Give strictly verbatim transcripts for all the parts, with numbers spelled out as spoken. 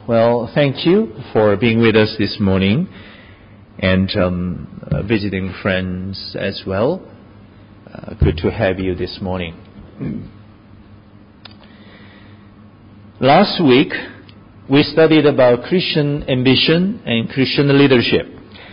Well, thank you for being with us this morning and um, uh, visiting friends as well. Uh, good to have you this morning. Last week, we studied about Christian ambition and Christian leadership.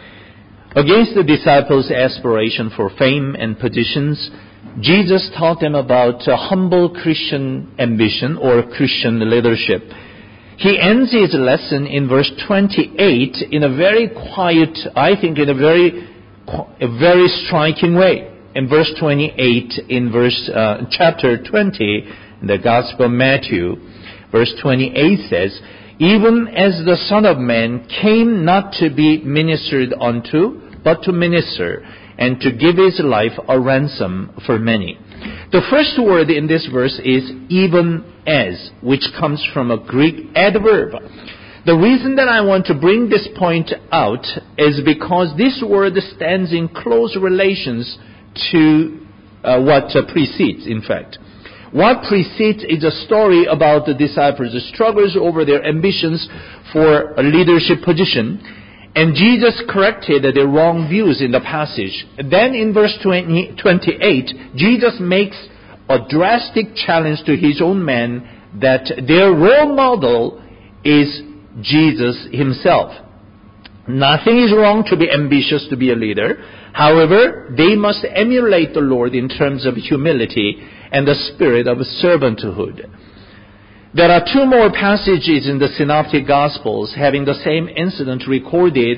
Against the disciples' aspiration for fame and positions, Jesus taught them about a humble Christian ambition or Christian leadership. He ends his lesson in verse twenty-eight in a very quiet, I think in a very, a very striking way. In verse twenty-eight, in verse uh, chapter twenty, in the Gospel of Matthew, verse twenty-eight says, "Even as the Son of Man came not to be ministered unto, but to minister, and to give his life a ransom for many." The first word in this verse is even as, which comes from a Greek adverb. The reason that I want to bring this point out is because this word stands in close relations to uh, what uh, precedes, in fact. What precedes is a story about the disciples' struggles over their ambitions for a leadership position. And Jesus corrected their wrong views in the passage. Then in verse twenty-eight, Jesus makes a drastic challenge to his own men that their role model is Jesus himself. Nothing is wrong to be ambitious to be a leader. However, they must emulate the Lord in terms of humility and the spirit of servanthood. There are two more passages in the Synoptic Gospels having the same incident recorded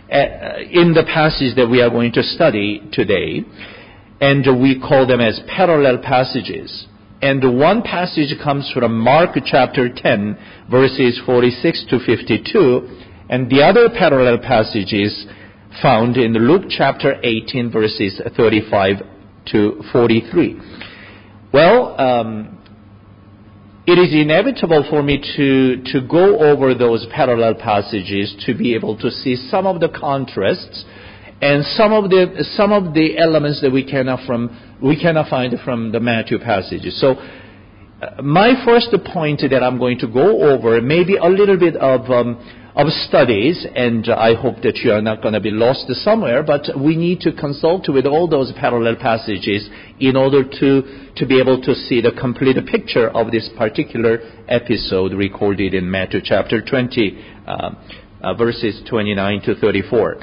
in the passage that we are going to study today. And we call them as parallel passages. And one passage comes from Mark chapter ten, verses forty-six to fifty-two. And the other parallel passage is found in Luke chapter eighteen, verses thirty-five to forty-three. Well, um, it is inevitable for me to, to go over those parallel passages to be able to see some of the contrasts and some of the some of the elements that we cannot from we cannot find from the Matthew passages. So, uh, my first point that I'm going to go over may be a little bit of um, of studies, and uh, I hope that you are not going to be lost somewhere. But we need to consult with all those parallel passages in order to to be able to see the complete picture of this particular episode recorded in Matthew chapter twenty, uh, uh, verses twenty-nine to thirty-four.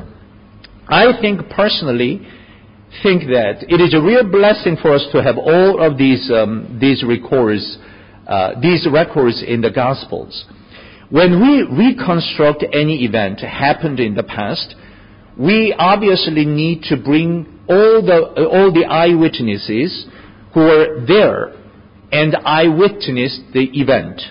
I think personally think that it is a real blessing for us to have all of these um, these records, uh, these records in the Gospels. When we reconstruct any event happened in the past, we obviously need to bring all the all the eyewitnesses who were there and eyewitnessed the event,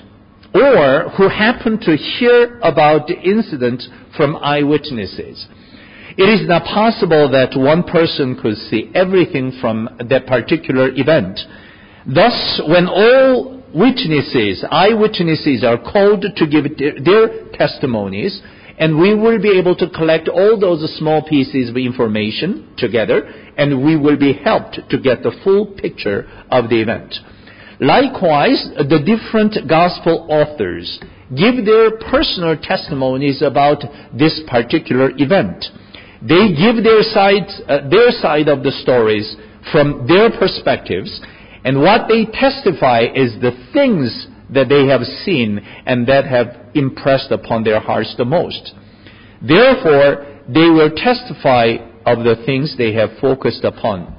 or who happened to hear about the incident from eyewitnesses. It is not possible that one person could see everything from that particular event. Thus, when all witnesses, eyewitnesses are called to give their, their testimonies, and we will be able to collect all those small pieces of information together, and we will be helped to get the full picture of the event. Likewise, the different gospel authors give their personal testimonies about this particular event. They give their side, uh, their side of the stories from their perspectives, and what they testify is the things that they have seen and that have impressed upon their hearts the most. Therefore, they will testify of the things they have focused upon.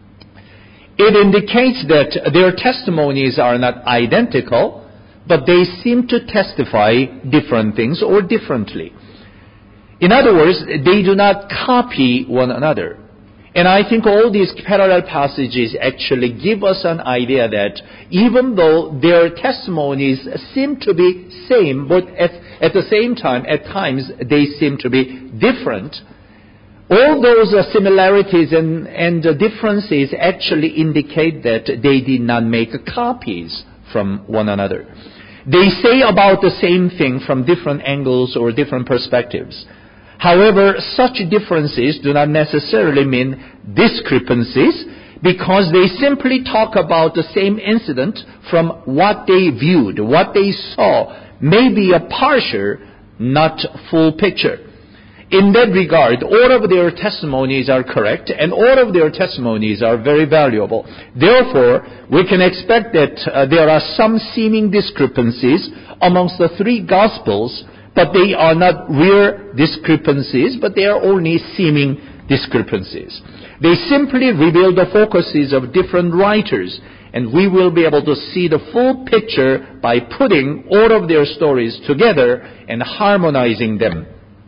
It indicates that their testimonies are not identical, but they seem to testify different things or differently. In other words, they do not copy one another. And I think all these parallel passages actually give us an idea that even though their testimonies seem to be same, but at, at the same time, at times, they seem to be different, all those uh, similarities and, and uh, differences actually indicate that they did not make copies from one another. They say about the same thing from different angles or different perspectives. However, such differences do not necessarily mean discrepancies, because they simply talk about the same incident from what they viewed, what they saw may be a partial, not full picture. In that regard, all of their testimonies are correct, and all of their testimonies are very valuable. Therefore, we can expect that uh, there are some seeming discrepancies amongst the three Gospels, but they are not real discrepancies, but they are only seeming discrepancies. They simply reveal the focuses of different writers, and we will be able to see the full picture by putting all of their stories together and harmonizing them.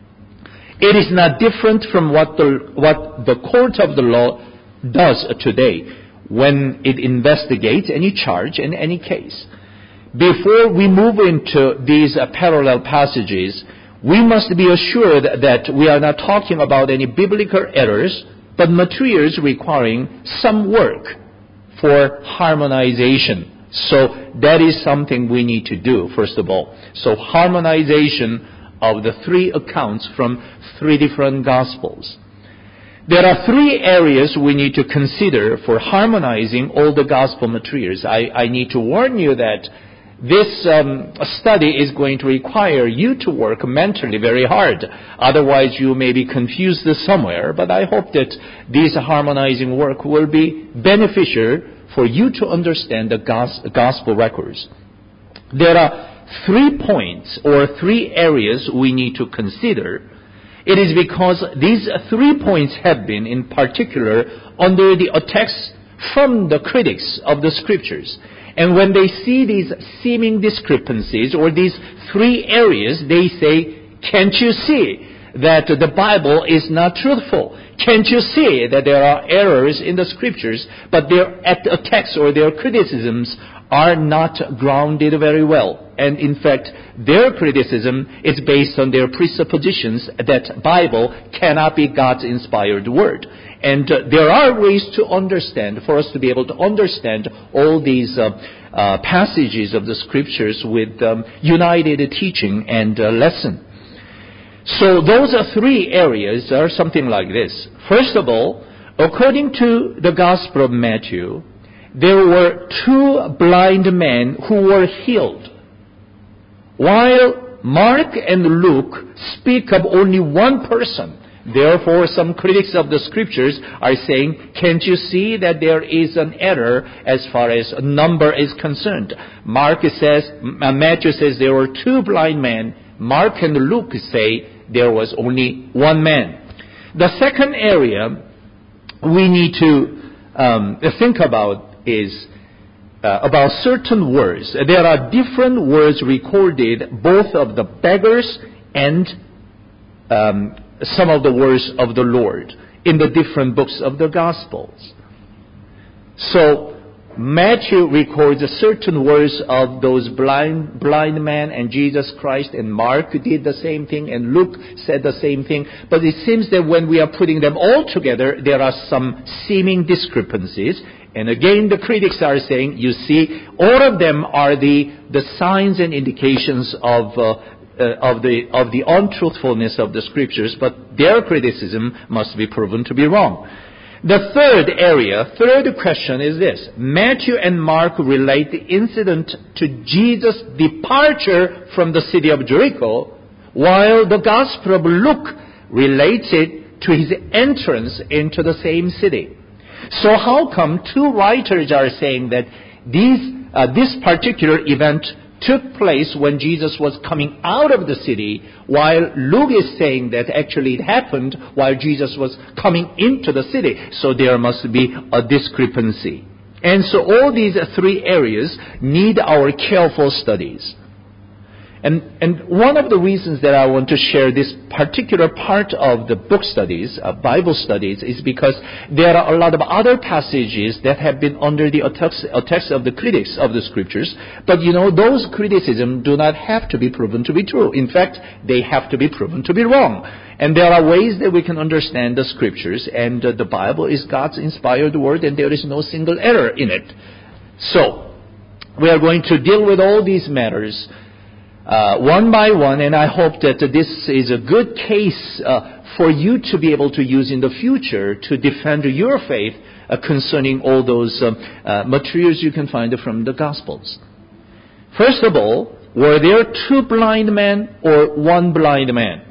It is not different from what the, what the court of the law does today when it investigates any charge in any case. Before we move into these uh, parallel passages, we must be assured that we are not talking about any biblical errors, but materials requiring some work for harmonization. So that is something we need to do, first of all. So harmonization of the three accounts from three different Gospels. There are three areas we need to consider for harmonizing all the Gospel materials. I, I need to warn you that this um, study is going to require you to work mentally very hard. Otherwise, you may be confused somewhere. But I hope that this harmonizing work will be beneficial for you to understand the gos- Gospel records. There are three points or three areas we need to consider. It is because these three points have been, in particular, under the attacks from the critics of the Scriptures. And when they see these seeming discrepancies or these three areas, they say, can't you see that the Bible is not truthful? Can't you see that there are errors in the Scriptures, but their attacks or their criticisms are not grounded very well? And in fact, their criticism is based on their presuppositions that Bible cannot be God's inspired word. And uh, there are ways to understand, for us to be able to understand all these uh, uh, passages of the Scriptures with um, united teaching and uh, lesson. So those are three areas are something like this. First of all, according to the Gospel of Matthew, there were two blind men who were healed, while Mark and Luke speak of only one person. Therefore, some critics of the Scriptures are saying, can't you see that there is an error as far as a number is concerned? Mark says, Matthew says there were two blind men. Mark and Luke say there was only one man. The second area we need to um, think about is uh, about certain words. There are different words recorded, both of the beggars and um, some of the words of the Lord in the different books of the Gospels. So Matthew records certain words of those blind blind men and Jesus Christ, and Mark did the same thing, and Luke said the same thing. But it seems that when we are putting them all together, there are some seeming discrepancies. And again, the critics are saying, you see, all of them are the, the signs and indications of uh, uh, of the of the untruthfulness of the Scriptures, but their criticism must be proven to be wrong. The third area, third question is this. Matthew and Mark relate the incident to Jesus' departure from the city of Jericho, while the Gospel of Luke relates it to his entrance into the same city. So how come two writers are saying that these, uh, this particular event took place when Jesus was coming out of the city, while Luke is saying that actually it happened while Jesus was coming into the city? So there must be a discrepancy. And so all these three areas need our careful studies. And, and one of the reasons that I want to share this particular part of the book studies, uh, Bible studies, is because there are a lot of other passages that have been under the attacks, attacks of the critics of the Scriptures. But you know, those criticisms do not have to be proven to be true. In fact, they have to be proven to be wrong. And there are ways that we can understand the Scriptures, and uh, the Bible is God's inspired word, and there is no single error in it. So, we are going to deal with all these matters Uh, one by one, and I hope that uh, this is a good case uh, for you to be able to use in the future to defend your faith uh, concerning all those um, uh, materials you can find from the Gospels. First of all, Were there two blind men or one blind man?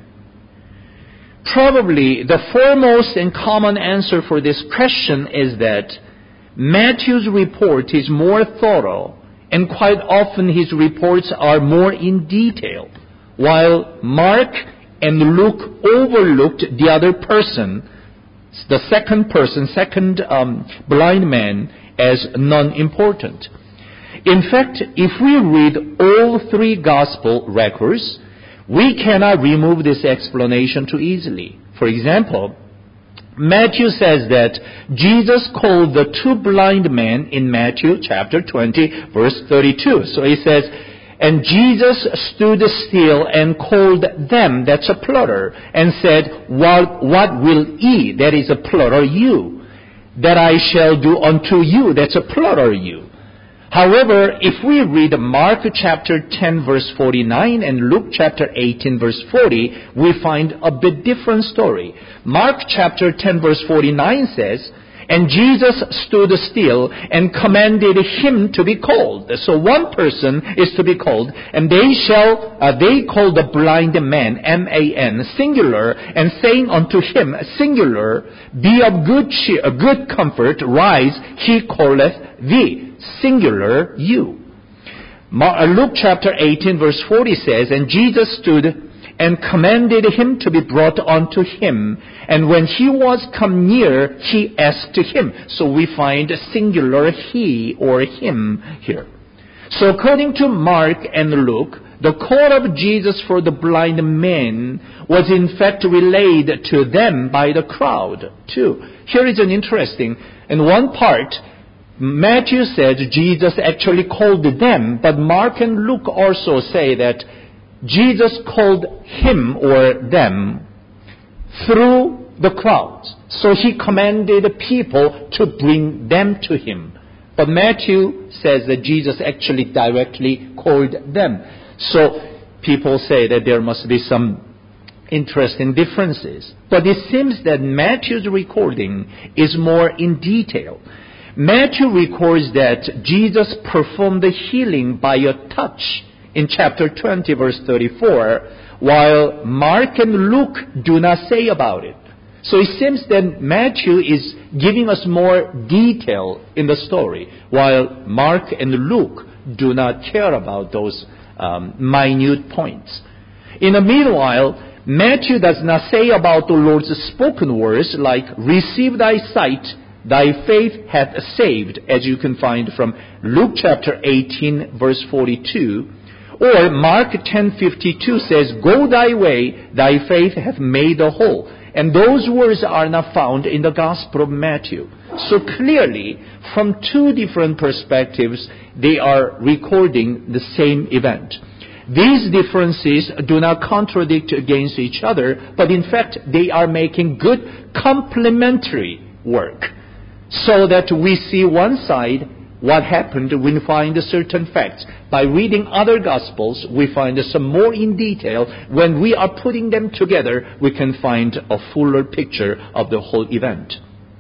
Probably the foremost and common answer for this question is that Matthew's report is more thorough, and quite often his reports are more in detail, while Mark and Luke overlooked the other person, the second person, second um, blind man, as non-important. In fact, if we read all three gospel records, we cannot remove this explanation too easily. For example, Matthew says that Jesus called the two blind men in Matthew chapter twenty, verse thirty-two. So he says, and Jesus stood still and called them, that's a plural, and said, what, what will ye, that is a plural, you, that I shall do unto you, that's a plural, you. However, if we read Mark chapter ten verse forty-nine and Luke chapter eighteen verse forty, we find a bit different story. Mark chapter ten verse forty-nine says, and Jesus stood still and commanded him to be called. So one person is to be called, and they shall, uh, they called the blind man, M A N, singular, and saying unto him, singular, be of good cheer, good comfort, rise, he calleth thee. Singular, you. Luke chapter eighteen verse forty says, and Jesus stood and commanded him to be brought unto him. And when he was come near, he asked him. So we find singular he or him here. So according to Mark and Luke, the call of Jesus for the blind men was in fact relayed to them by the crowd too. Here is an interesting, in one part, Matthew said Jesus actually called them, but Mark and Luke also say that Jesus called him or them through the crowds. So he commanded people to bring them to him. But Matthew says that Jesus actually directly called them. So people say that there must be some interesting differences. But it seems that Matthew's recording is more in detail. Matthew records that Jesus performed the healing by a touch in chapter twenty, verse thirty-four, while Mark and Luke do not say about it. So it seems that Matthew is giving us more detail in the story, while Mark and Luke do not care about those um, minute points. In the meanwhile, Matthew does not say about the Lord's spoken words like, receive thy sight, thy faith hath saved, as you can find from Luke chapter eighteen, verse forty-two. Or Mark ten fifty-two says, go thy way, thy faith hath made thee whole. And those words are not found in the Gospel of Matthew. So clearly, from two different perspectives, they are recording the same event. These differences do not contradict against each other, but in fact, they are making good complementary work. So that we see one side, what happened, we find certain facts. By reading other Gospels, we find some more in detail. When we are putting them together, we can find a fuller picture of the whole event.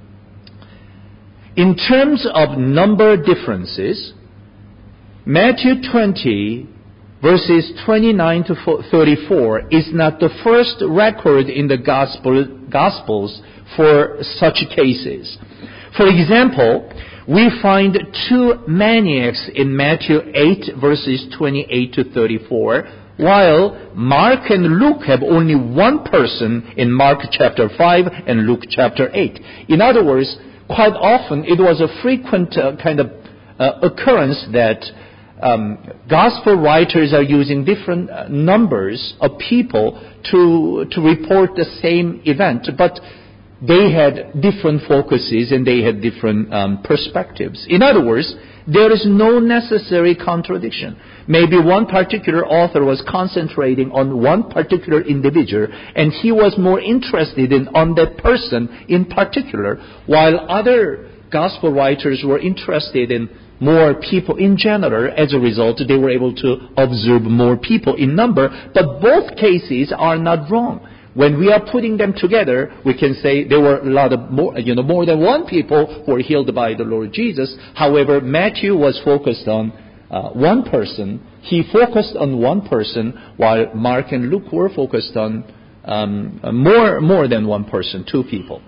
In terms of number differences, Matthew twenty, verses twenty-nine to thirty-four is not the first record in the Gospel, Gospels for such cases. For example, we find two maniacs in Matthew eight, verses twenty-eight to thirty-four, while Mark and Luke have only one person in Mark chapter five and Luke chapter eight. In other words, quite often it was a frequent uh, kind of uh, occurrence that um, gospel writers are using different uh, numbers of people to to report the same event, but they had different focuses and they had different um, perspectives. In other words, there is no necessary contradiction. Maybe one particular author was concentrating on one particular individual and he was more interested in on that person in particular, while other gospel writers were interested in more people in general. As a result, they were able to observe more people in number, but both cases are not wrong. When we are putting them together, we can say there were a lot of more, you know, more than one people who were healed by the Lord Jesus. However, Matthew was focused on uh, one person. He focused on one person, while Mark and Luke were focused on um, more more than one person, two people.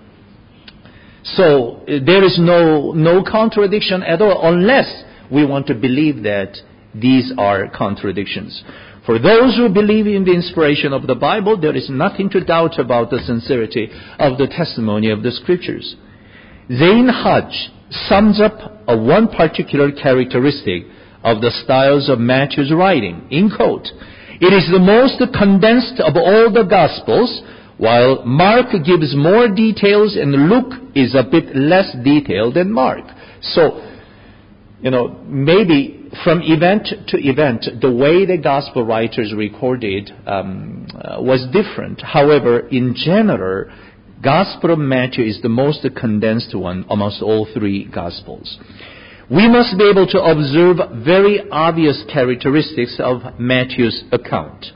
So uh, there is no no contradiction at all, unless we want to believe that these are contradictions. For those who believe in the inspiration of the Bible, there is nothing to doubt about the sincerity of the testimony of the Scriptures. Zane Hodge sums up a one particular characteristic of the styles of Matthew's writing. In quote, "It is the most condensed of all the Gospels, while Mark gives more details and Luke is a bit less detailed than Mark." So, you know, maybe from event to event, the way the Gospel writers recorded um, uh, was different. However, in general, Gospel of Matthew is the most condensed one amongst all three Gospels. We must be able to observe very obvious characteristics of Matthew's account.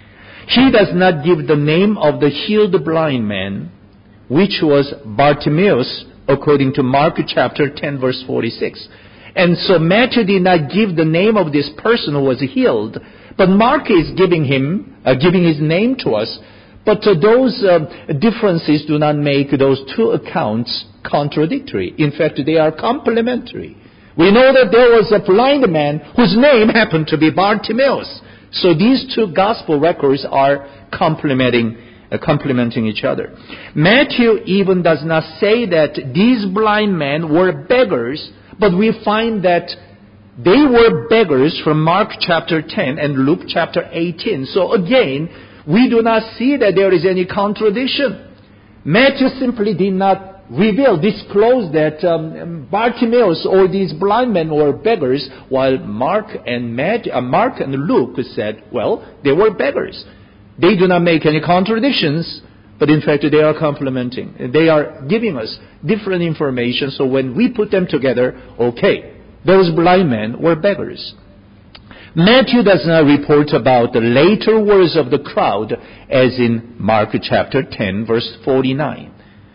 He does not give the name of the healed blind man, which was Bartimaeus, according to Mark chapter ten, verse forty-six. And so Matthew did not give the name of this person who was healed, but Mark is giving him, uh, giving his name to us. But uh, those uh, differences do not make those two accounts contradictory. In fact, they are complementary. We know that there was a blind man whose name happened to be Bartimaeus. So these two gospel records are complementing, uh, complementing each other. Matthew even does not say that these blind men were beggars, but we find that they were beggars from Mark chapter ten and Luke chapter eighteen. So again, we do not see that there is any contradiction. Matthew simply did not reveal, disclose that um, Bartimaeus or these blind men were beggars, while Mark and Matthew, uh, Mark and Luke said, well, they were beggars. They do not make any contradictions, but in fact they are complementing. They are giving us different information, so when we put them together, okay, those blind men were beggars. Matthew does not report about the later words of the crowd as in Mark chapter ten, verse forty-nine.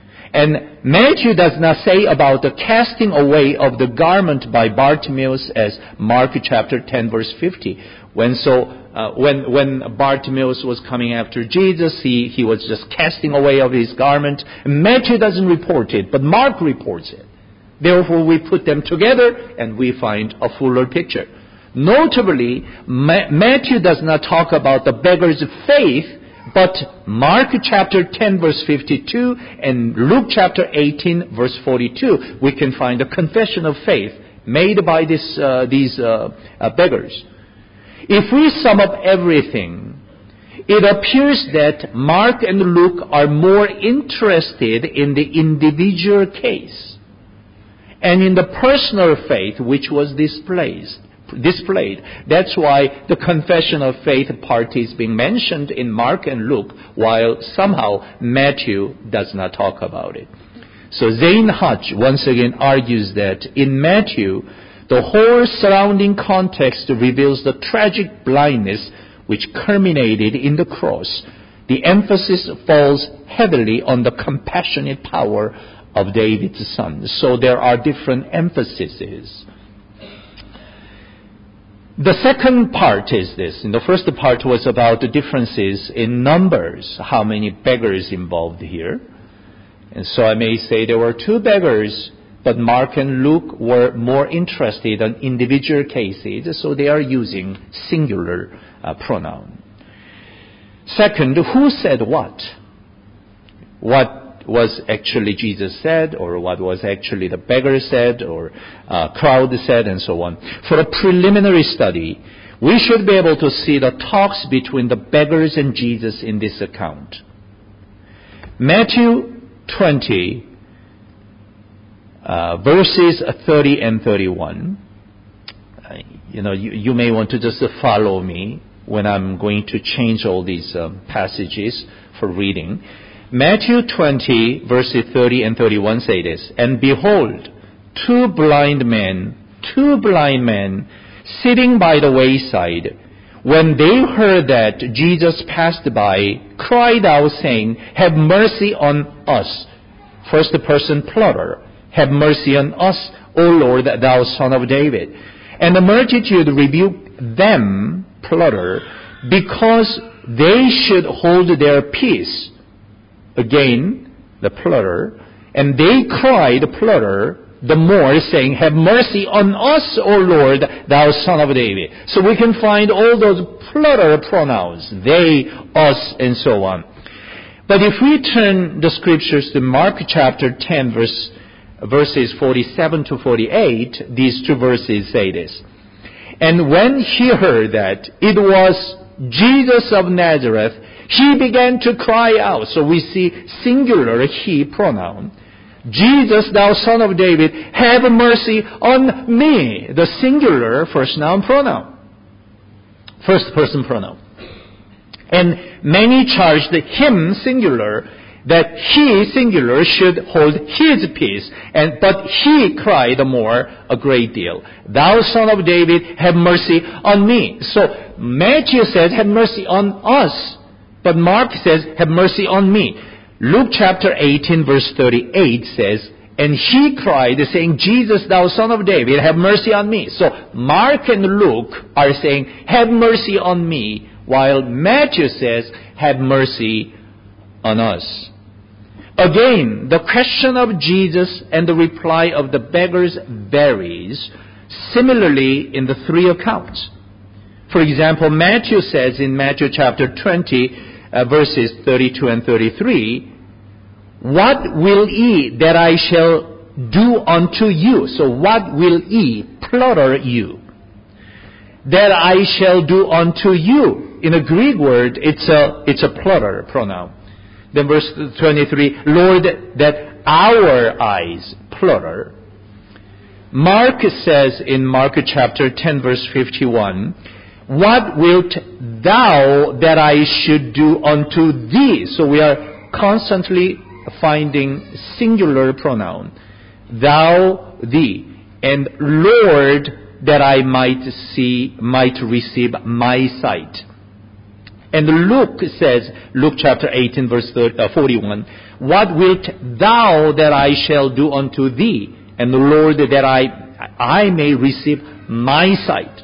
And Matthew does not say about the casting away of the garment by Bartimaeus as Mark chapter ten, verse fifty. When so, uh, when when Bartimaeus was coming after Jesus, he, he was just casting away of his garment. And Matthew doesn't report it, but Mark reports it. Therefore, we put them together and we find a fuller picture. Notably, Ma- Matthew does not talk about the beggar's faith, but Mark chapter ten, verse fifty-two, and Luke chapter eighteen, verse forty-two, we can find a confession of faith made by this, uh, these uh, uh, beggars. If we sum up everything, it appears that Mark and Luke are more interested in the individual case and in the personal faith which was displayed. displayed. That's why the confession of faith part is being mentioned in Mark and Luke, while somehow Matthew does not talk about it. So Zane Hodge once again argues that in Matthew, the whole surrounding context reveals the tragic blindness which culminated in the cross. The emphasis falls heavily on the compassionate power of David's son. So there are different emphases. The second part is this. In the first part was about the differences in numbers, how many beggars involved here. And so I may say there were two beggars, but Mark and Luke were more interested in individual cases, so they are using singular uh, pronoun. Second, who said what? What was actually Jesus said, or what was actually the beggar said, or uh, crowd said, and so on. For a preliminary study, we should be able to see the talks between the beggars and Jesus in this account. Matthew twenty, uh, verses thirty and thirty-one. Uh, you know, you, you may want to just uh, follow me when I'm going to change all these um, passages for reading. Matthew twenty, verses thirty and thirty-one say this, "And behold, two blind men, two blind men, sitting by the wayside, when they heard that Jesus passed by, cried out, saying, 'Have mercy on us.'" First person plural. "Have mercy on us, O Lord, thou Son of David." And the multitude rebuked them, plural, because they should hold their peace. Again, the plural. And they cried, plural, the more, saying, have mercy on us, O Lord, thou Son of David. So we can find all those plural pronouns, they, us, and so on. But if we turn the scriptures to Mark chapter ten, verse, verses forty-seven to forty-eight, these two verses say this. And when he heard that it was Jesus of Nazareth, he began to cry out. So we see singular he pronoun. Jesus, thou Son of David, have mercy on me. The singular first noun pronoun. First person pronoun. And many charged him, singular, that he, singular, should hold his peace. And, but he cried the more a great deal. Thou Son of David, have mercy on me. So Matthew says, have mercy on us. But Mark says, have mercy on me. Luke chapter eighteen verse thirty-eight says, and he cried, saying, Jesus, thou Son of David, have mercy on me. So Mark and Luke are saying, have mercy on me, while Matthew says, have mercy on us. Again, the question of Jesus and the reply of the beggars varies similarly in the three accounts. For example, Matthew says in Matthew chapter twenty, uh, verses thirty-two and thirty-three, what will ye that I shall do unto you? So what will ye, plural you, that I shall do unto you? In a Greek word, it's a, it's a plural pronoun. Then verse twenty-three, Lord, that our eyes, plural. Mark says in Mark chapter ten, verse fifty-one, what wilt thou that I should do unto thee? So we are constantly finding singular pronoun. Thou, thee. And Lord, that I might see, might receive my sight. And Luke says, Luke chapter eighteen, verse forty-one, what wilt thou that I shall do unto thee? And the Lord, that I, I may receive my sight.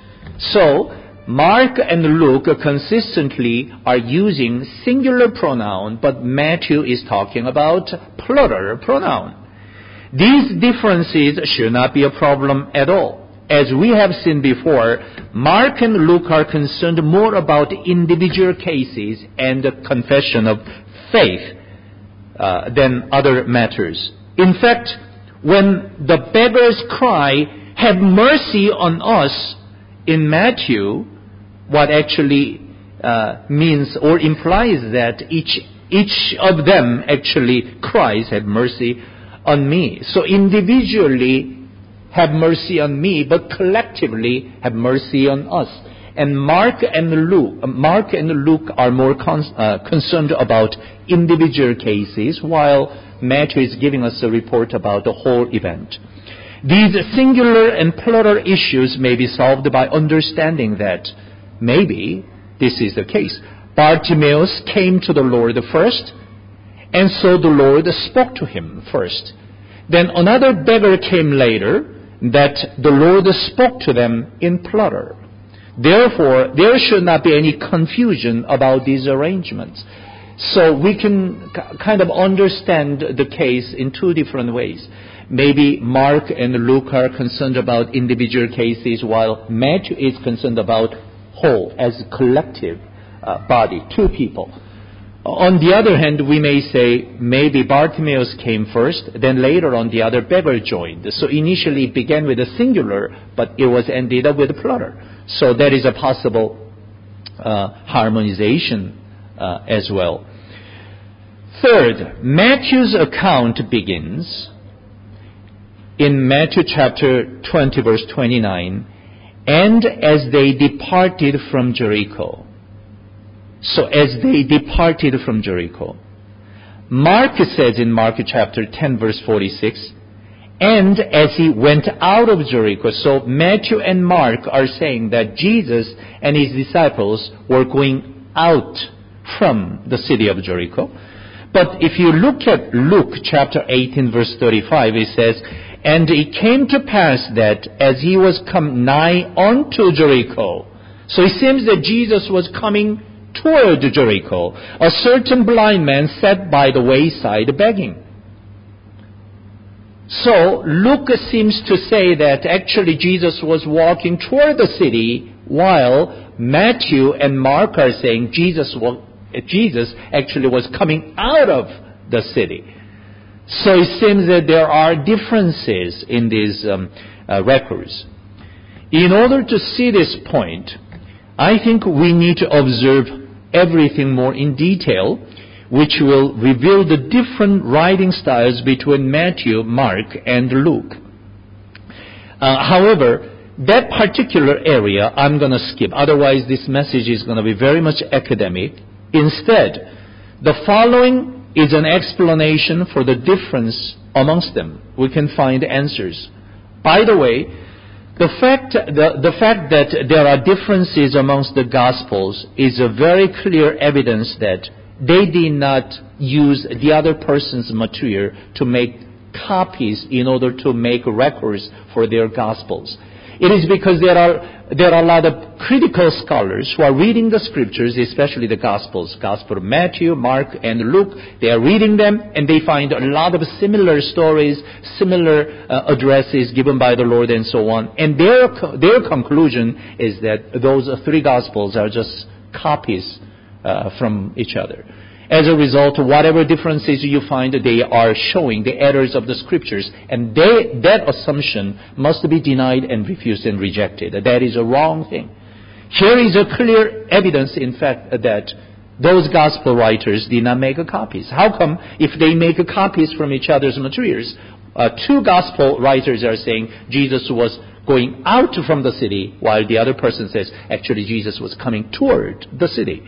So, Mark and Luke consistently are using singular pronoun, but Matthew is talking about plural pronoun. These differences should not be a problem at all. As we have seen before, Mark and Luke are concerned more about individual cases and the confession of faith uh, than other matters. In fact, when the beggars cry, have mercy on us, in Matthew, what actually uh, means or implies that each each of them actually cries, have mercy on me. So individually, have mercy on me, but collectively, have mercy on us. And Mark and Luke, Mark and Luke are more con- uh, concerned about individual cases, while Matthew is giving us a report about the whole event. These singular and plural issues may be solved by understanding that maybe this is the case. Bartimaeus came to the Lord first, and so the Lord spoke to him first. Then another beggar came later, that the Lord spoke to them in plural. Therefore, there should not be any confusion about these arrangements. So we can k- kind of understand the case in two different ways. Maybe Mark and Luke are concerned about individual cases, while Matthew is concerned about whole, as a collective uh, body, two people. On the other hand, we may say maybe Bartimaeus came first, then later on the other beggar joined. So initially it began with a singular, but it was ended up with a plural. So that is a possible uh, harmonization uh, as well. Third, Matthew's account begins in Matthew chapter twenty, verse twenty-nine, and as they departed from Jericho. So as they departed from Jericho. Mark says in Mark chapter ten, verse forty-six, and as he went out of Jericho. So Matthew and Mark are saying that Jesus and his disciples were going out from the city of Jericho. But if you look at Luke chapter eighteen, verse thirty-five, it says, And it came to pass that as he was come nigh unto Jericho, so it seems that Jesus was coming toward Jericho, a certain blind man sat by the wayside begging. So Luke seems to say that actually Jesus was walking toward the city, while Matthew and Mark are saying Jesus was, Jesus actually was coming out of the city. So it seems that there are differences in these um, uh, records. In order to see this point, I think we need to observe everything more in detail, which will reveal the different writing styles between Matthew, Mark, and Luke. Uh, however, that particular area I'm going to skip. Otherwise, this message is going to be very much academic. Instead, the following is an explanation for the difference amongst them. We can find answers. By the way, the fact, the, the fact that there are differences amongst the Gospels is a very clear evidence that they did not use the other person's material to make copies in order to make records for their Gospels. It is because there are there are a lot of critical scholars who are reading the scriptures, especially the Gospels, Gospel of Matthew, Mark, and Luke. They are reading them, and they find a lot of similar stories, similar uh, addresses given by the Lord, and so on. And their their conclusion is that those three Gospels are just copies uh, from each other. As a result, whatever differences you find, they are showing the errors of the scriptures. And they, that assumption must be denied and refused and rejected. That is a wrong thing. Here is a clear evidence, in fact, that those gospel writers did not make copies. How come if they make copies from each other's materials, uh, two gospel writers are saying Jesus was going out from the city, while the other person says actually Jesus was coming toward the city?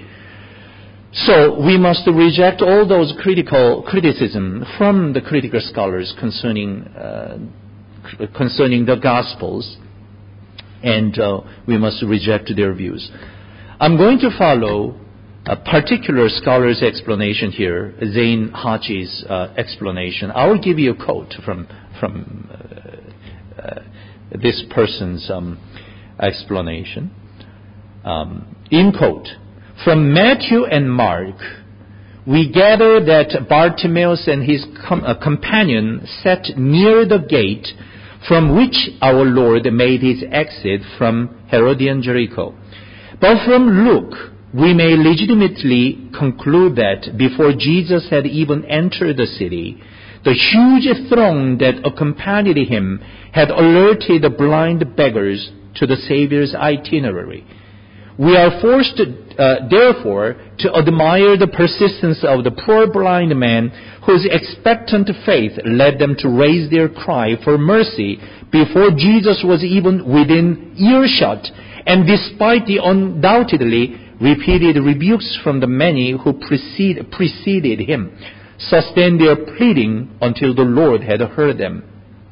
So we must reject all those critical criticism from the critical scholars concerning uh, concerning the Gospels, and uh, we must reject their views. I'm going to follow a particular scholar's explanation here, Zane Hodge's uh, explanation. I will give you a quote from from uh, uh, this person's um, explanation. Um, in quote. From Matthew and Mark, we gather that Bartimaeus and his com- uh, companion sat near the gate from which our Lord made his exit from Herodian Jericho. But from Luke, we may legitimately conclude that before Jesus had even entered the city, the huge throng that accompanied him had alerted the blind beggars to the Savior's itinerary. We are forced, to, uh, therefore, to admire the persistence of the poor blind man whose expectant faith led them to raise their cry for mercy before Jesus was even within earshot, and despite the undoubtedly repeated rebukes from the many who precede, preceded him, sustained their pleading until the Lord had heard them.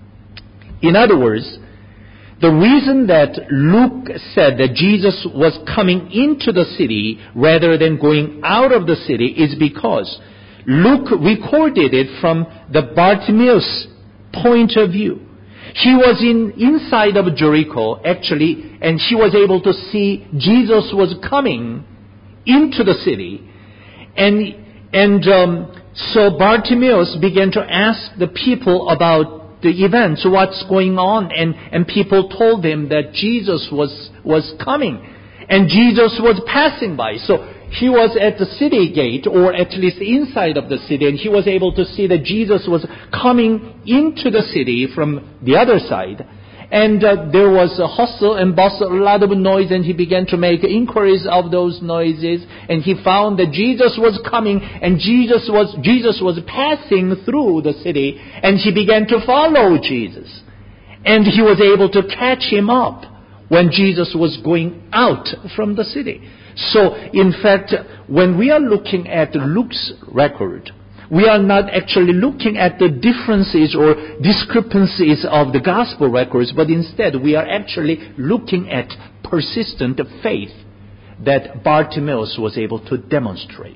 In other words, the reason that Luke said that Jesus was coming into the city rather than going out of the city is because Luke recorded it from the Bartimaeus point of view. He was in inside of Jericho, actually, and he was able to see Jesus was coming into the city. And, and um, so Bartimaeus began to ask the people about the events, what's going on, and, and people told him that Jesus was, was coming, and Jesus was passing by. So he was at the city gate, or at least inside of the city, and he was able to see that Jesus was coming into the city from the other side. And uh, there was a hustle and bustle, a lot of noise, and he began to make inquiries of those noises, and he found that Jesus was coming, and Jesus was Jesus was passing through the city, and he began to follow Jesus. And he was able to catch him up when Jesus was going out from the city. So, in fact, when we are looking at Luke's record, we are not actually looking at the differences or discrepancies of the gospel records, but instead we are actually looking at persistent faith that Bartimaeus was able to demonstrate.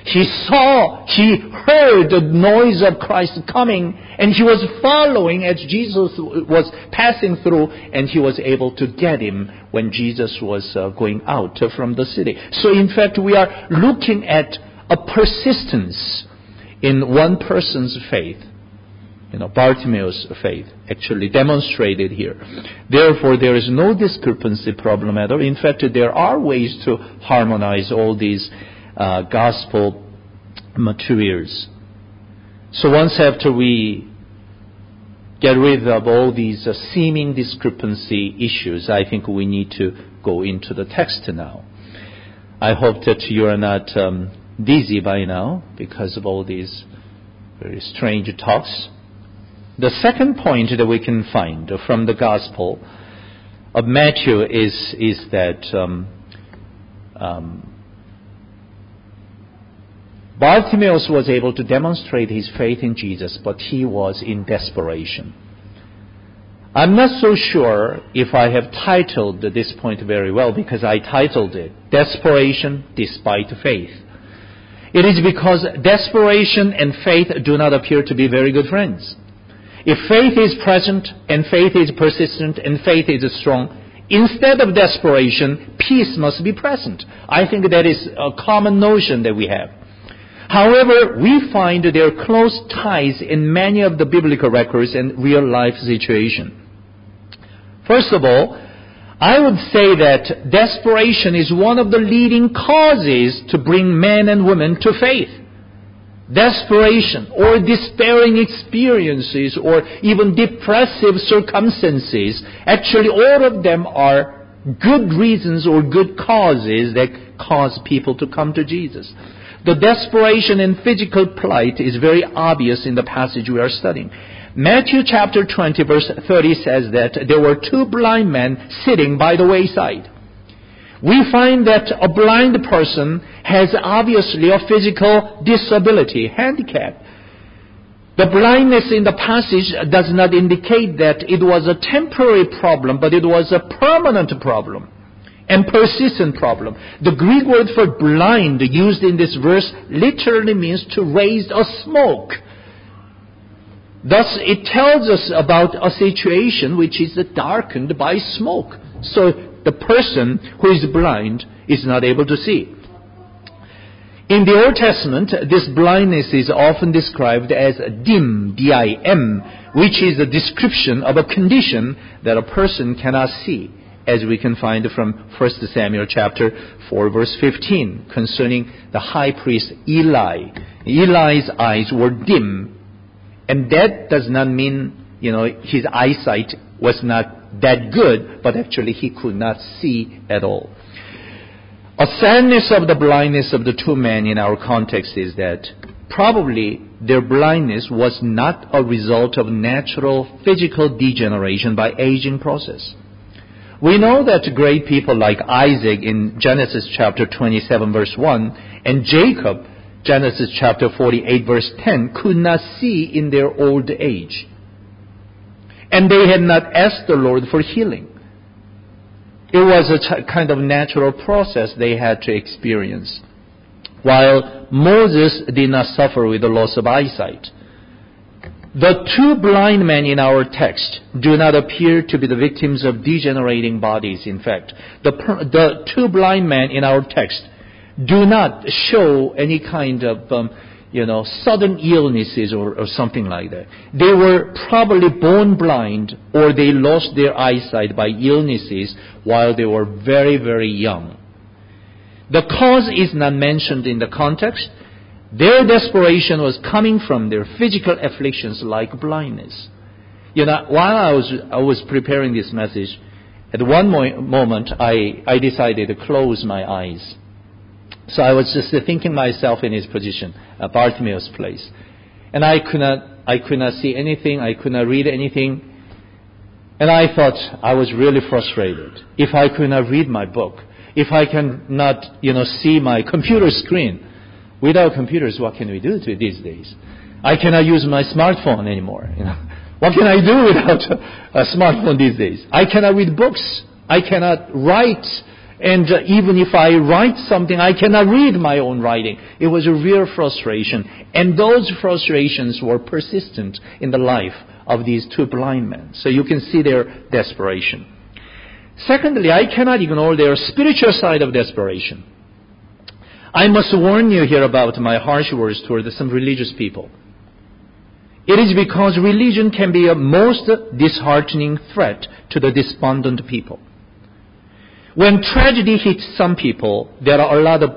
He saw, he heard the noise of Christ coming, and he was following as Jesus was passing through, and he was able to get him when Jesus was uh, going out from the city. So in fact, we are looking at a persistence in one person's faith. You know, Bartimaeus' faith actually demonstrated here. Therefore, there is no discrepancy problem at all. In fact, there are ways to harmonize all these uh, gospel materials. So once after we get rid of all these uh, seeming discrepancy issues, I think we need to go into the text now. I hope that you are not um, dizzy by now because of all these very strange talks. The second point that we can find from the Gospel of Matthew is, is that um, um, Bartimaeus was able to demonstrate his faith in Jesus, but he was in desperation. I'm not so sure if I have titled this point very well, because I titled it, Desperation Despite Faith. It is because desperation and faith do not appear to be very good friends. If faith is present, and faith is persistent, and faith is strong, instead of desperation, peace must be present. I think that is a common notion that we have. However, we find there are close ties in many of the biblical records and real-life situations. First of all, I would say that desperation is one of the leading causes to bring men and women to faith. Desperation or despairing experiences or even depressive circumstances, actually all of them are good reasons or good causes that cause people to come to Jesus. The desperation and physical plight is very obvious in the passage we are studying. Matthew chapter twenty verse thirty says that there were two blind men sitting by the wayside. We find that a blind person has obviously a physical disability, handicap. The blindness in the passage does not indicate that it was a temporary problem, but it was a permanent problem and persistent problem. The Greek word for blind used in this verse literally means to raise a smoke. Thus, it tells us about a situation which is darkened by smoke. So, the person who is blind is not able to see. In the Old Testament, this blindness is often described as dim, D I M, which is a description of a condition that a person cannot see, as we can find from First Samuel chapter four, verse fifteen, concerning the high priest Eli. Eli's eyes were dim, and that does not mean, you know, his eyesight was not that good, but actually he could not see at all. A sadness of the blindness of the two men in our context is that probably their blindness was not a result of natural physical degeneration by aging process. We know that great people like Isaac in Genesis chapter twenty-seven verse one and Jacob, Genesis chapter forty-eight verse ten, could not see in their old age. And they had not asked the Lord for healing. It was a ch- kind of natural process they had to experience. While Moses did not suffer with the loss of eyesight. The two blind men in our text do not appear to be the victims of degenerating bodies. In fact, the, per- the two blind men in our text do not show any kind of um, you know, sudden illnesses or, or something like that. They were probably born blind, or they lost their eyesight by illnesses while they were very, very young. The cause is not mentioned in the context. Their desperation was coming from their physical afflictions like blindness. You know, while I was I was preparing this message, at one mo- moment I, I decided to close my eyes. So I was just thinking myself in his position, uh, Bartimaeus' place. And I could not, I could not see anything, I could not read anything. And I thought I was really frustrated. If I could not read my book, if I cannot, you know, see my computer screen, without computers, what can we do to these days? I cannot use my smartphone anymore. You know, what can I do without a, a smartphone these days? I cannot read books. I cannot write And uh, even if I write something, I cannot read my own writing. It was a real frustration. And those frustrations were persistent in the life of these two blind men. So you can see their desperation. Secondly, I cannot ignore their spiritual side of desperation. I must warn you here about my harsh words toward some religious people. It is because religion can be a most disheartening threat to the despondent people. When tragedy hits some people, there are a lot of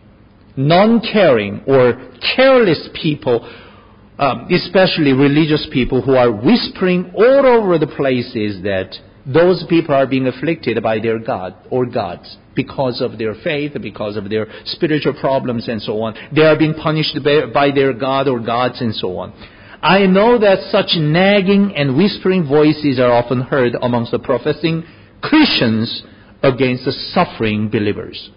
non-caring or careless people, um, especially religious people, who are whispering all over the places that those people are being afflicted by their God or gods because of their faith, because of their spiritual problems and so on. They are being punished by their God or gods and so on. I know that such nagging and whispering voices are often heard amongst the professing Christians against the suffering believers.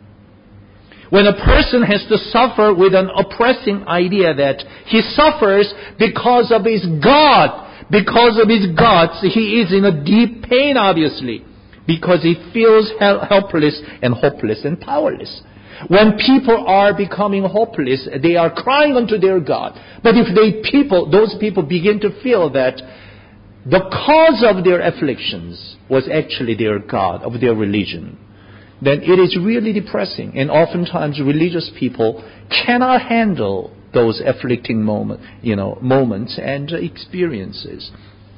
When a person has to suffer with an oppressing idea that he suffers because of his God, because of his gods, he is in a deep pain, obviously, because he feels helpless and hopeless and powerless. When people are becoming hopeless, they are crying unto their God. But if they people, those people begin to feel that the cause of their afflictions was actually their God, of their religion, then it is really depressing. And oftentimes religious people cannot handle those afflicting moment, you know, moments and experiences.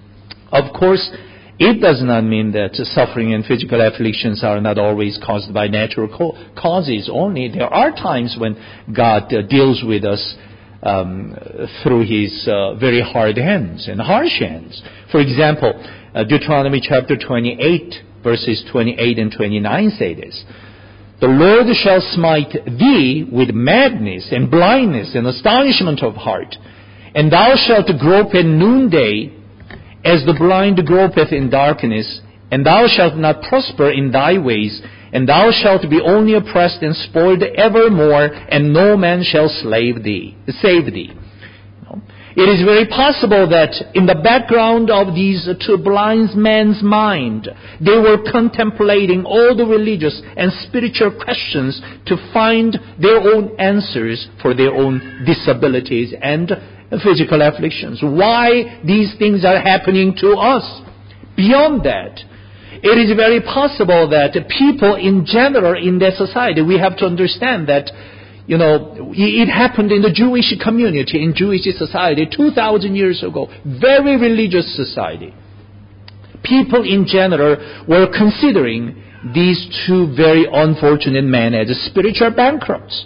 Of course, it does not mean that suffering and physical afflictions are not always caused by natural co- causes only. There are times when God uh, deals with us um, through His uh, very hard hands and harsh hands. For example, uh, Deuteronomy chapter twenty-eight, verses twenty-eight and twenty-nine say this: "The Lord shall smite thee with madness and blindness and astonishment of heart, and thou shalt grope at noonday, as the blind gropeth in darkness, and thou shalt not prosper in thy ways, and thou shalt be only oppressed and spoiled evermore, and no man shall slave thee, save thee." It is very possible that in the background of these two blind men's mind, they were contemplating all the religious and spiritual questions to find their own answers for their own disabilities and physical afflictions. Why these things are happening to us? Beyond that, it is very possible that people in general in their society, we have to understand that, you know, it happened in the Jewish community, in Jewish society two thousand years ago. Very religious society. People in general were considering these two very unfortunate men as spiritual bankrupts.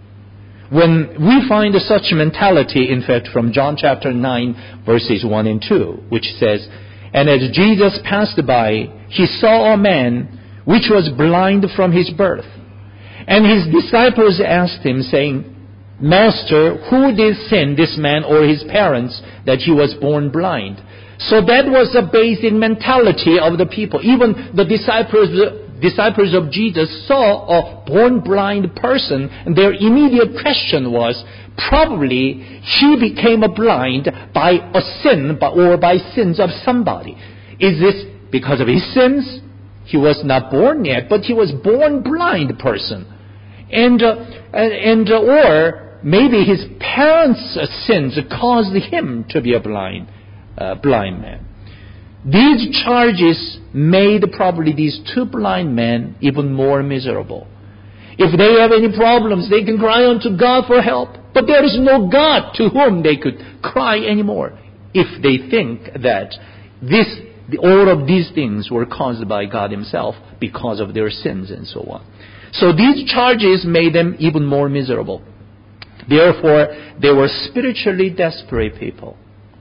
When we find such mentality, in fact, from John chapter nine, verses one and two, which says, "And as Jesus passed by, he saw a man which was blind from his birth. And his disciples asked him, saying, Master, who did sin, this man or his parents, that he was born blind?" So that was the basic mentality of the people. Even the disciples, disciples of Jesus saw a born blind person, and their immediate question was, probably he became blind by a sin or by sins of somebody. Is this because of his sins? He was not born yet, but he was born blind person. And, uh, and uh, or maybe his parents' sins caused him to be a blind, uh, blind man. These charges made probably these two blind men even more miserable. If they have any problems, they can cry unto God for help. But there is no God to whom they could cry anymore if they think that this, all of these things were caused by God Himself because of their sins and so on. So these charges made them even more miserable. Therefore, they were spiritually desperate people.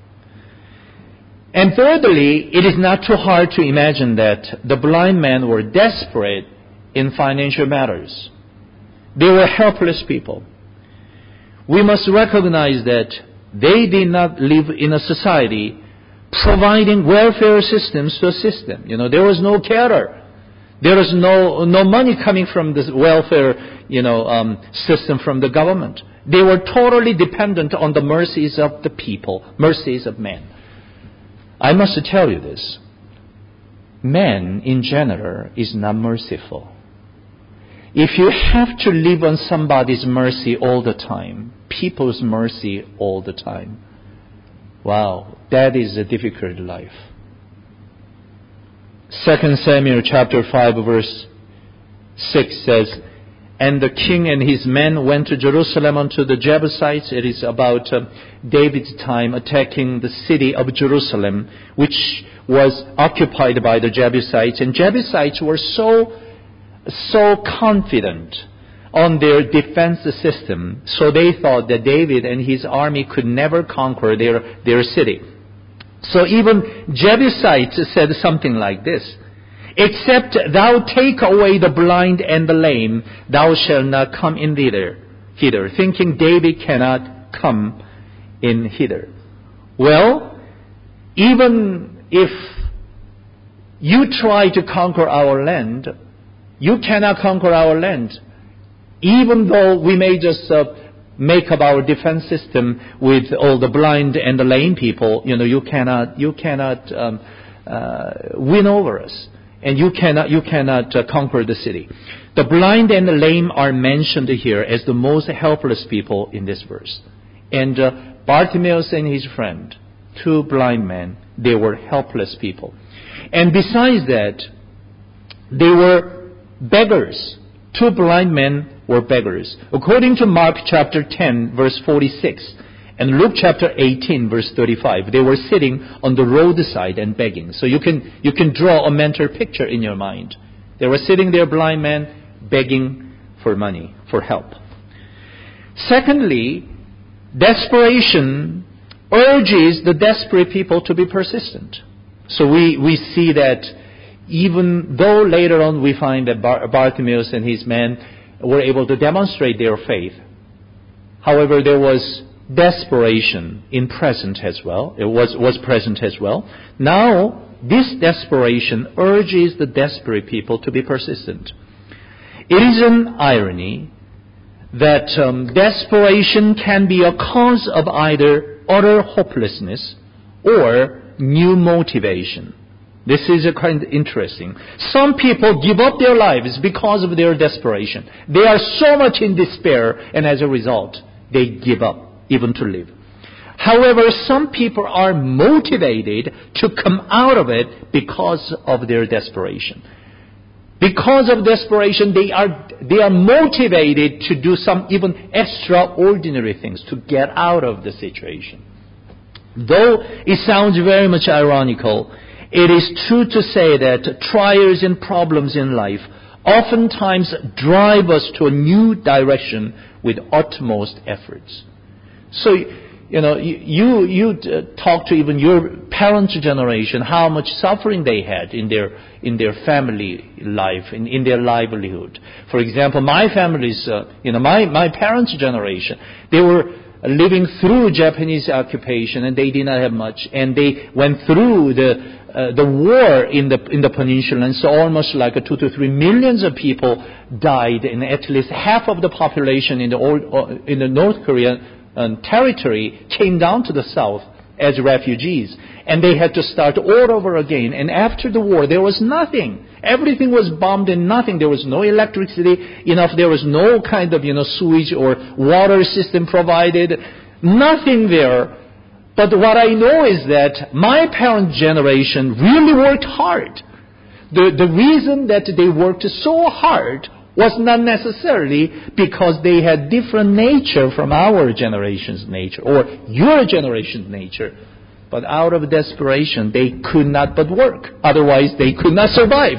And thirdly, it is not too hard to imagine that the blind men were desperate in financial matters. They were helpless people. We must recognize that they did not live in a society providing welfare systems to assist them. You know, there was no carer. There was no no money coming from the welfare, you know, um, system from the government. They were totally dependent on the mercies of the people, mercies of men. I must tell you this. Man, in general, is not merciful. if you have to live on somebody's mercy all the time, people's mercy all the time, wow, that is a difficult life. Second Samuel chapter five verse six says, and the king and his men went to Jerusalem unto the Jebusites. It is about uh, David's time attacking the city of Jerusalem, which was occupied by the Jebusites. And Jebusites were so, so confident on their defense system, so they thought that David and his army could never conquer their, their city. So even Jebusites said something like this, except thou take away the blind and the lame, thou shalt not come in hither, hither, thinking David cannot come in hither. Well, even if you try to conquer our land, you cannot conquer our land. Even though we may just uh, make up our defense system with all the blind and the lame people, you know, you cannot, you cannot um, uh, win over us. And you cannot, you cannot uh, conquer the city. The blind and the lame are mentioned here as the most helpless people in this verse. And uh, Bartimaeus and his friend, two blind men, they were helpless people. And besides that, they were beggars. Two blind men were beggars. According to Mark chapter ten, verse forty-six, and Luke chapter eighteen, verse thirty-five, they were sitting on the roadside and begging. So you can you can draw a mental picture in your mind. They were sitting there, blind men, begging for money, for help. Secondly, desperation urges the desperate people to be persistent. So we, we see that even though later on we find that Bar- Bartimaeus and his men were able to demonstrate their faith, however, there was desperation in present as well. It was, was present as well. Now, this desperation urges the desperate people to be persistent. It is an irony that um, desperation can be a cause of either utter hopelessness or new motivation. This is a kind of interesting. Some people give up their lives because of their desperation. They are so much in despair, and as a result, they give up even to live. However, some people are motivated to come out of it because of their desperation. Because of desperation, they are they are motivated to do some even extraordinary things to get out of the situation. Though it sounds very much ironical, it is true to say that trials and problems in life oftentimes drive us to a new direction with utmost efforts. So, you know, you you uh, talk to even your parents' generation, how much suffering they had in their in their family life, in, in their livelihood. For example, my family's, uh, you know, my my parents' generation, they were living through Japanese occupation, and they did not have much, and they went through the uh, the war in the in the peninsula, and so almost like a two to three millions of people died, and at least half of the population in the old uh, in the North Korean um, territory came down to the south as refugees, and they had to start all over again. And after the war, there was nothing. Everything was bombed and nothing. There was no electricity enough. There was no kind of, you know, sewage or water system provided. Nothing there. But what I know is that my parents' generation really worked hard. The, the reason that they worked so hard was not necessarily because they had different nature from our generation's nature or your generation's nature. But out of desperation, they could not but work. Otherwise, they could not survive.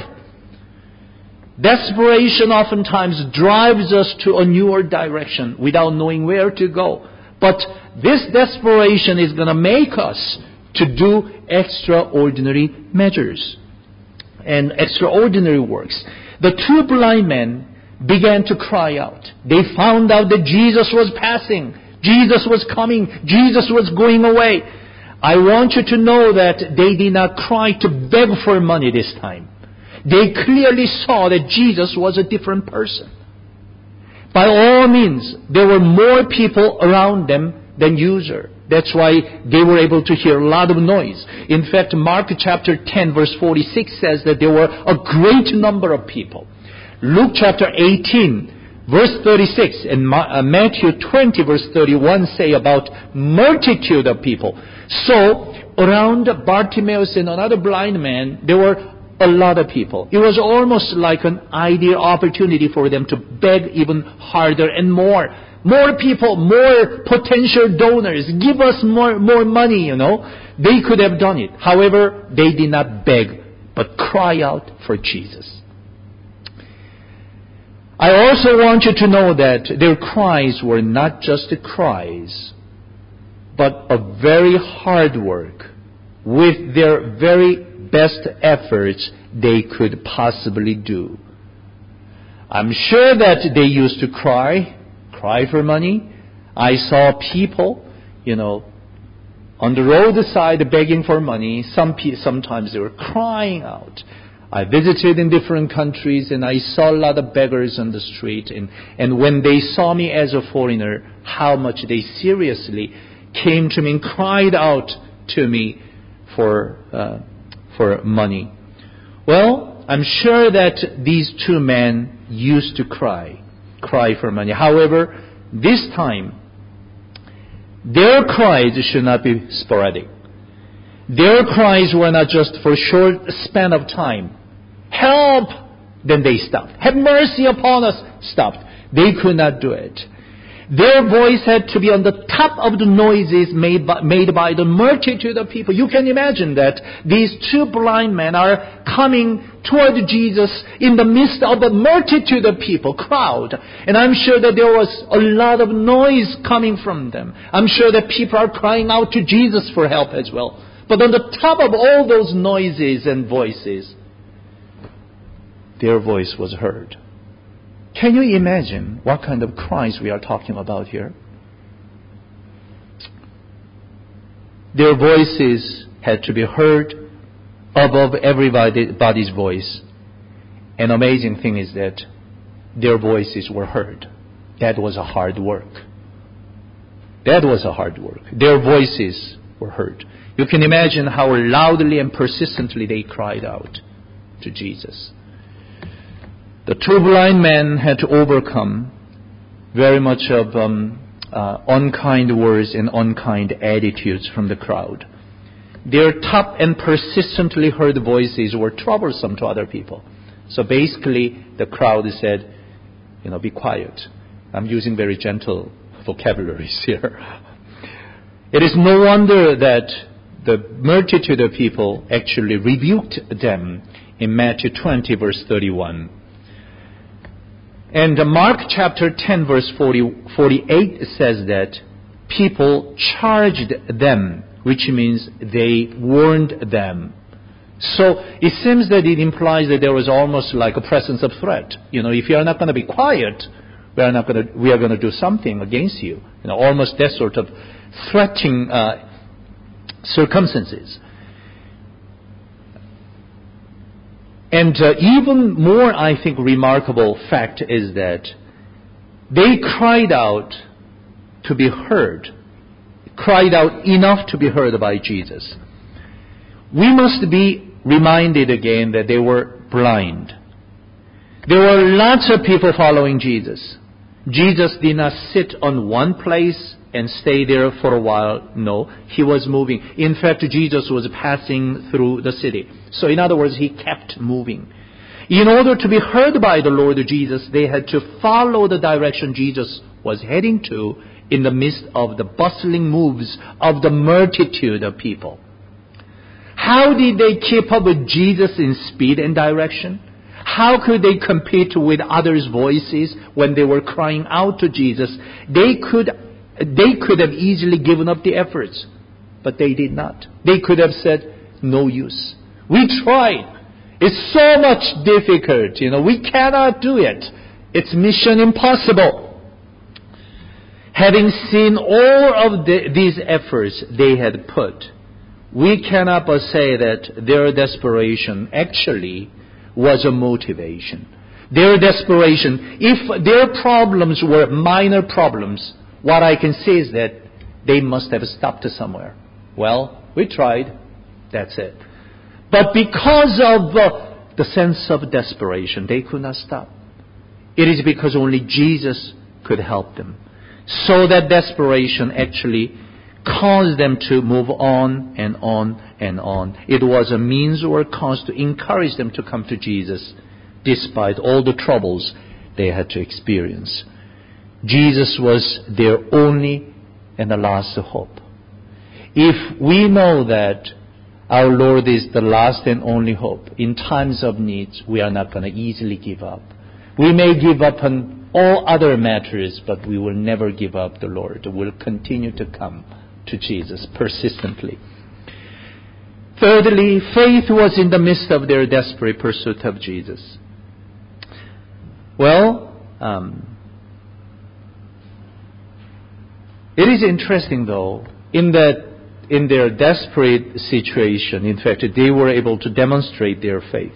Desperation oftentimes drives us to a newer direction without knowing where to go. But this desperation is going to make us to do extraordinary measures and extraordinary works. The two blind men began to cry out. They found out that Jesus was passing. Jesus was coming. Jesus was going away. I want you to know that they did not cry to beg for money this time. They clearly saw that Jesus was a different person. By all means, there were more people around them than usual. That's why they were able to hear a lot of noise. In fact, Mark chapter ten verse forty-six says that there were a great number of people. Luke chapter eighteen, verse thirty-six, and Matthew twenty, verse thirty-one say about multitude of people. So, around Bartimaeus and another blind man, there were a lot of people. It was almost like an ideal opportunity for them to beg even harder and more. More people, more potential donors, give us more, more money, you know. They could have done it. However, they did not beg, but cry out for Jesus. I also want you to know that their cries were not just cries, but a very hard work with their very best efforts they could possibly do. I'm sure that they used to cry, cry for money. I saw people, you know, on the roadside begging for money. Some sometimes they were crying out. I visited in different countries and I saw a lot of beggars on the street. And, and when they saw me as a foreigner, how much they seriously came to me and cried out to me for uh, for money. Well, I'm sure that these two men used to cry, cry for money. However, this time, their cries should not be sporadic. Their cries were not just for a short span of time. Help! Then they stopped. Have mercy upon us! Stopped. They could not do it. Their voice had to be on the top of the noises made by, made by the multitude of people. You can imagine that these two blind men are coming toward Jesus in the midst of a multitude of people, crowd. And I'm sure that there was a lot of noise coming from them. I'm sure that people are crying out to Jesus for help as well. But on the top of all those noises and voices, their voice was heard. Can you imagine what kind of cries we are talking about here? Their voices had to be heard above everybody's voice. An amazing thing is that their voices were heard. That was a hard work. That was a hard work. Their voices were heard. You can imagine how loudly and persistently they cried out to Jesus. The two blind men had to overcome very much of um, uh, unkind words and unkind attitudes from the crowd. Their tough and persistently heard voices were troublesome to other people. So basically, the crowd said, you know, be quiet. I'm using very gentle vocabularies here. It is no wonder that the multitude of people actually rebuked them in Matthew twenty, verse thirty-one. And Mark chapter ten, verse forty, forty-eight says that people charged them, which means they warned them. So it seems that it implies that there was almost like a presence of threat. You know, if you are not going to be quiet, we are not going to, we are going to do something against you. You know, almost that sort of threatening uh, circumstances. And uh, even more, I think, remarkable fact is that they cried out to be heard, cried out enough to be heard by Jesus. We must be reminded again that they were blind. There were lots of people following Jesus. Jesus did not sit on one place and stay there for a while. No, he was moving. In fact, Jesus was passing through the city. So in other words, he kept moving. In order to be heard by the Lord Jesus, they had to follow the direction Jesus was heading to in the midst of the bustling moves of the multitude of people. How did they keep up with Jesus in speed and direction? How could they compete with others' voices when they were crying out to Jesus? They could They could have easily given up the efforts, but they did not. They could have said, no use. We tried. It's so much difficult. You know, we cannot do it. It's mission impossible. Having seen all of the, these efforts they had put, we cannot but say that their desperation actually was a motivation. Their desperation, if their problems were minor problems, what I can say is that they must have stopped somewhere. Well, we tried. That's it. But because of uh, the sense of desperation, they could not stop. It is because only Jesus could help them. So that desperation actually caused them to move on and on and on. It was a means or a cause to encourage them to come to Jesus despite all the troubles they had to experience. Jesus was their only and the last hope. If we know that our Lord is the last and only hope, in times of needs, we are not going to easily give up. We may give up on all other matters, but we will never give up the Lord. We'll continue to come to Jesus persistently. Thirdly, faith was in the midst of their desperate pursuit of Jesus. Well, um, it is interesting though, in that in their desperate situation, in fact, they were able to demonstrate their faith.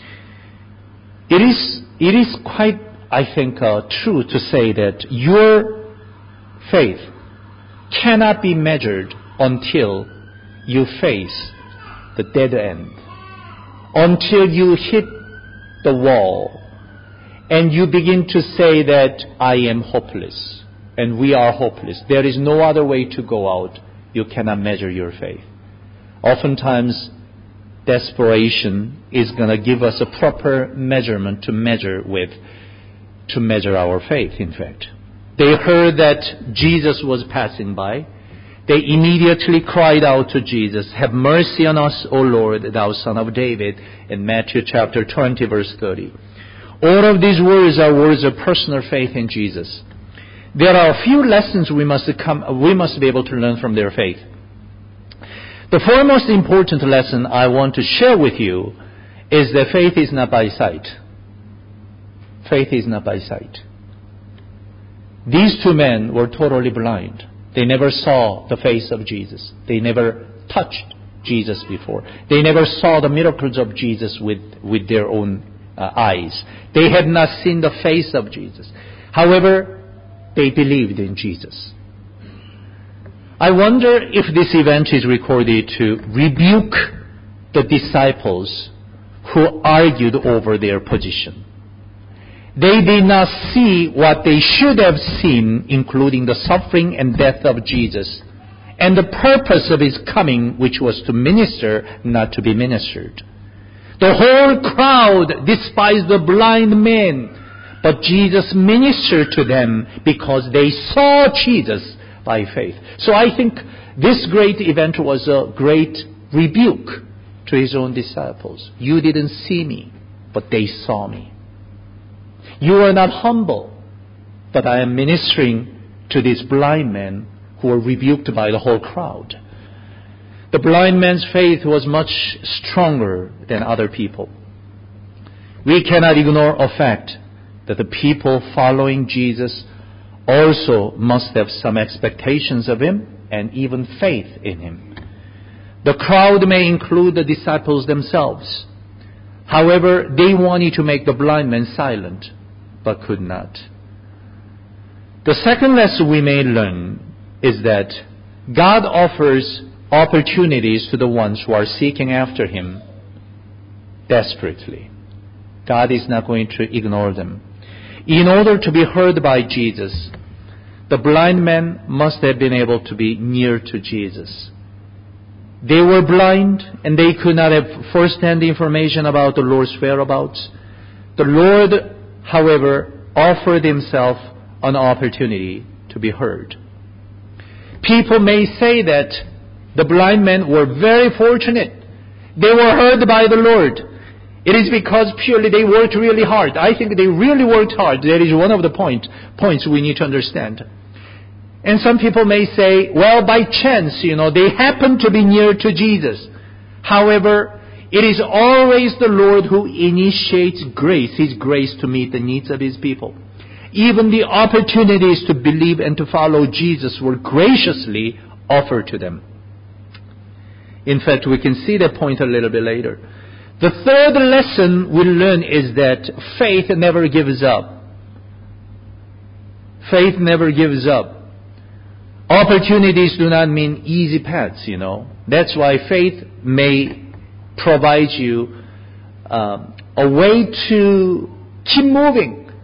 It is, it is quite, I think, uh, true to say that your faith cannot be measured until you face the dead end, until you hit the wall and you begin to say that I am hopeless and we are hopeless. There is no other way to go out. You cannot measure your faith. Oftentimes, desperation is going to give us a proper measurement to measure with, to measure our faith, in fact. They heard that Jesus was passing by. They immediately cried out to Jesus, "Have mercy on us, O Lord, thou Son of David," in Matthew chapter twenty, verse thirty. All of these words are words of personal faith in Jesus. There are a few lessons we must come, we must be able to learn from their faith. The foremost important lesson I want to share with you is that faith is not by sight. Faith is not by sight. These two men were totally blind. They never saw the face of Jesus. They never touched Jesus before. They never saw the miracles of Jesus with, with their own uh, eyes. They had not seen the face of Jesus. However, they believed in Jesus. I wonder if this event is recorded to rebuke the disciples who argued over their position. They did not see what they should have seen, including the suffering and death of Jesus, and the purpose of His coming, which was to minister, not to be ministered. The whole crowd despised the blind men, but Jesus ministered to them because they saw Jesus by faith. So I think this great event was a great rebuke to His own disciples. You didn't see me, but they saw me. You are not humble, but I am ministering to these blind men who were rebuked by the whole crowd. The blind man's faith was much stronger than other people. We cannot ignore a fact that the people following Jesus also must have some expectations of Him and even faith in Him. The crowd may include the disciples themselves. However, they wanted to make the blind man silent, but could not. The second lesson we may learn is that God offers opportunities to the ones who are seeking after Him desperately. God is not going to ignore them. In order to be heard by Jesus, the blind men must have been able to be near to Jesus. They were blind and they could not have first-hand information about the Lord's whereabouts. The Lord, however, offered Himself an opportunity to be heard. People may say that the blind men were very fortunate. They were heard by the Lord. It is because purely they worked really hard. I think they really worked hard. That is one of the point, points we need to understand. And some people may say, well, by chance, you know, they happened to be near to Jesus. However, it is always the Lord who initiates grace, His grace to meet the needs of His people. Even the opportunities to believe and to follow Jesus were graciously offered to them. In fact, we can see that point a little bit later. The third lesson we learn is that faith never gives up. Faith never gives up. Opportunities do not mean easy paths, you know. That's why faith may provide you um, a way to keep moving.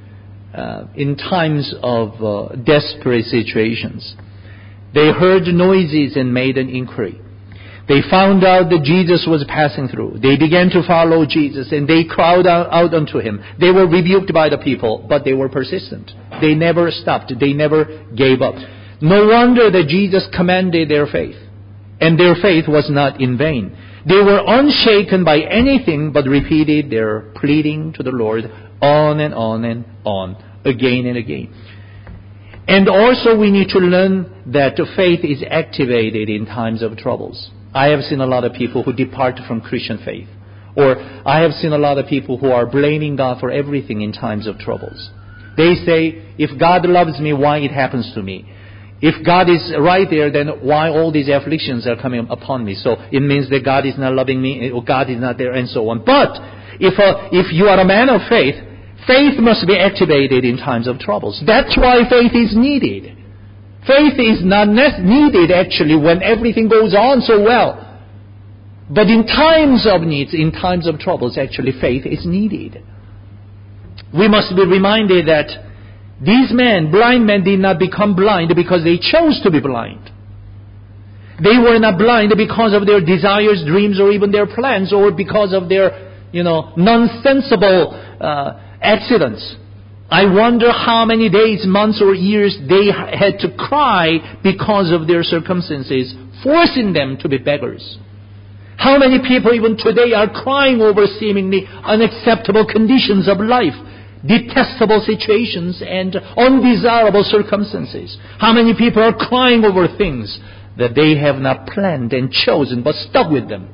uh, in times of uh, desperate situations. They heard noises and made an inquiry. They found out that Jesus was passing through. They began to follow Jesus, and they crowded out, out unto him. They were rebuked by the people, but they were persistent. They never stopped. They never gave up. No wonder that Jesus commanded their faith, and their faith was not in vain. They were unshaken by anything, but repeated their pleading to the Lord on and on and on, again and again. And also we need to learn that faith is activated in times of troubles. I have seen a lot of people who depart from Christian faith. Or I have seen a lot of people who are blaming God for everything in times of troubles. They say, if God loves me, why it happens to me? If God is right there, then why all these afflictions are coming upon me? So it means that God is not loving me, or God is not there, and so on. But if uh, if you are a man of faith, faith must be activated in times of troubles. That's why faith is needed. Faith is not needed actually when everything goes on so well. But in times of needs, in times of troubles, actually faith is needed. We must be reminded that these men, blind men, did not become blind because they chose to be blind. They were not blind because of their desires, dreams, or even their plans, or because of their, you know, nonsensible uh, accidents. I wonder how many days, months, or years they had to cry because of their circumstances, forcing them to be beggars. How many people even today are crying over seemingly unacceptable conditions of life, detestable situations, and undesirable circumstances? How many people are crying over things that they have not planned and chosen but stuck with them?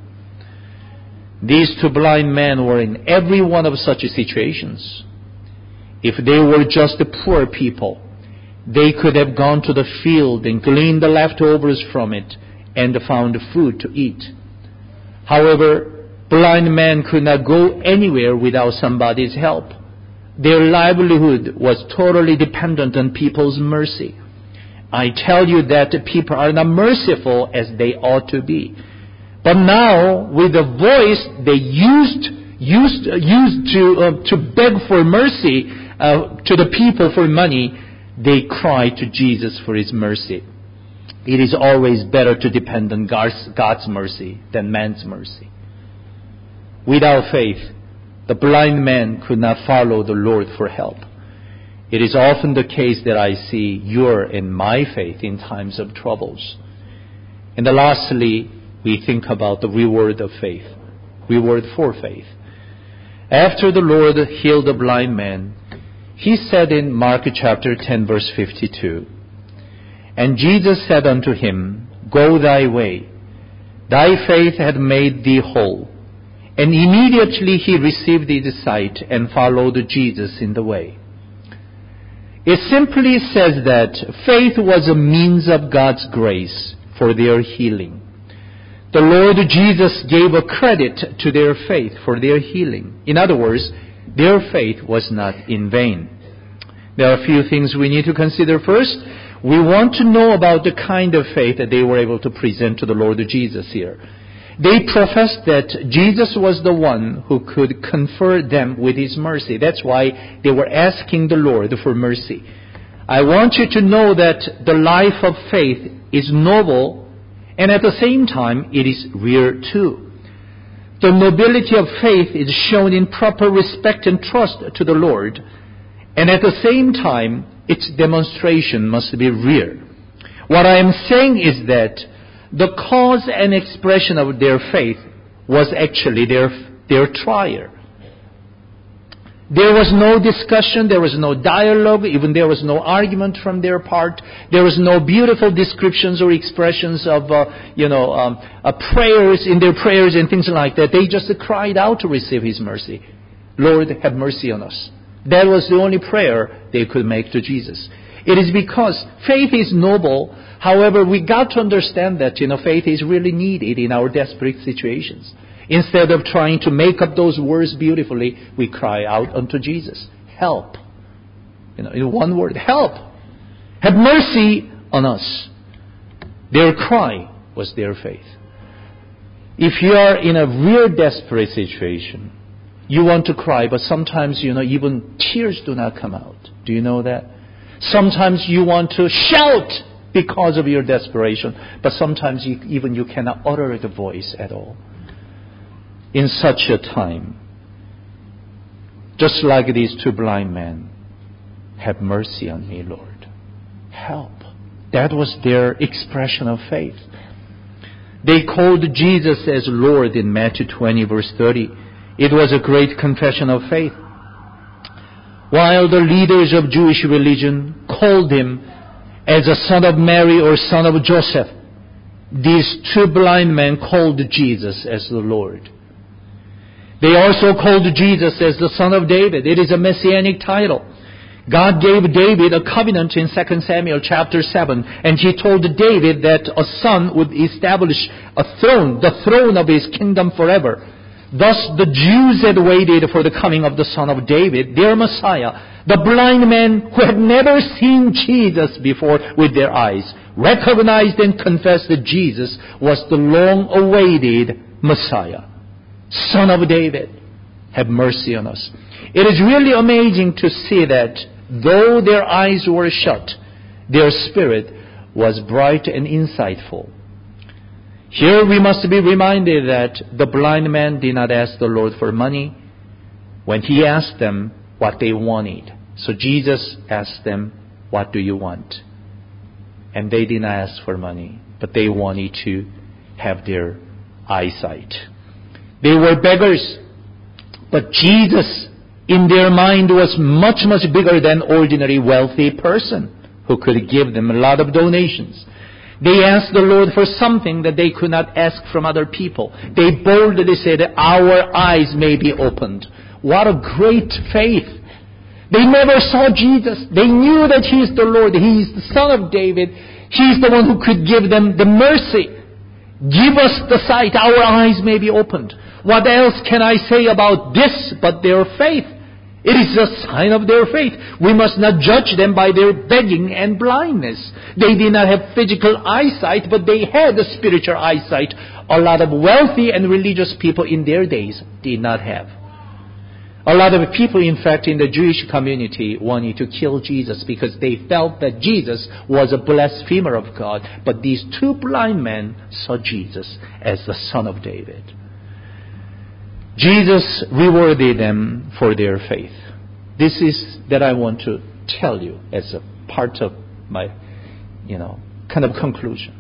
These two blind men were in every one of such situations. If they were just poor people, they could have gone to the field and gleaned the leftovers from it and found food to eat. However, blind men could not go anywhere without somebody's help. Their livelihood was totally dependent on people's mercy. I tell you that people are not merciful as they ought to be. But now, with the voice they used used used to uh, to beg for mercy uh, to the people for money, they cry to Jesus for His mercy. It is always better to depend on God's, God's mercy than man's mercy. Without faith, the blind man could not follow the Lord for help. It is often the case that I see your and my faith in times of troubles. And then lastly, we think about the reward of faith. Reward for faith. After the Lord healed the blind man, He said in Mark chapter ten, verse fifty-two, "And Jesus said unto him, Go thy way. Thy faith hath made thee whole. And immediately he received his sight and followed Jesus in the way." It simply says that faith was a means of God's grace for their healing. The Lord Jesus gave a credit to their faith for their healing. In other words, their faith was not in vain. There are a few things we need to consider. First, we want to know about the kind of faith that they were able to present to the Lord Jesus here. They professed that Jesus was the one who could confer them with His mercy. That's why they were asking the Lord for mercy. I want you to know that the life of faith is noble, and at the same time, it is rare too. The nobility of faith is shown in proper respect and trust to the Lord, and at the same time, its demonstration must be rare. What I am saying is that the cause and expression of their faith was actually their, their trial. There was no discussion, there was no dialogue, even there was no argument from their part. There was no beautiful descriptions or expressions of, uh, you know, um, uh, prayers in their prayers and things like that. They just cried out to receive His mercy. Lord, have mercy on us. That was the only prayer they could make to Jesus. It is because faith is noble. However, we got to understand that, you know, faith is really needed in our desperate situations. Instead of trying to make up those words beautifully, we cry out unto Jesus. Help. You know, in one word, help. Have mercy on us. Their cry was their faith. If you are in a real desperate situation, You want to cry, but sometimes, you know, even tears do not come out. Do you know that? Sometimes you want to shout because of your desperation, but sometimes you, even you cannot utter the voice at all. In such a time, just like these two blind men, have mercy on me, Lord. Help. That was their expression of faith. They called Jesus as Lord in Matthew twenty, verse thirty. It was a great confession of faith. While the leaders of Jewish religion called him as a son of Mary or son of Joseph, these two blind men called Jesus as the Lord. They also called Jesus as the Son of David. It is a messianic title. God gave David a covenant in Second Samuel chapter seven, and he told David that a son would establish a throne, the throne of his kingdom forever. Thus the Jews had waited for the coming of the Son of David, their Messiah. The blind men who had never seen Jesus before with their eyes recognized and confessed that Jesus was the long-awaited Messiah, Son of David. Have mercy on us. It is really amazing to see that though their eyes were shut, their spirit was bright and insightful. Here we must be reminded that the blind man did not ask the Lord for money when he asked them what they wanted. So Jesus asked them, what do you want? And they did not ask for money, but they wanted to have their eyesight. They were beggars, but Jesus in their mind was much, much bigger than ordinary wealthy person who could give them a lot of donations. They asked the Lord for something that they could not ask from other people. They boldly said, our eyes may be opened. What a great faith. They never saw Jesus. They knew that He is the Lord. He is the Son of David. He is the one who could give them the mercy. Give us the sight. Our eyes may be opened. What else can I say about this but their faith? It is a sign of their faith. We must not judge them by their begging and blindness. They did not have physical eyesight, but they had a spiritual eyesight. A lot of wealthy and religious people in their days did not have. A lot of people, in fact, in the Jewish community wanted to kill Jesus because they felt that Jesus was a blasphemer of God. But these two blind men saw Jesus as the Son of David. Jesus rewarded them for their faith. This is that I want to tell you as a part of my, you know, kind of conclusion.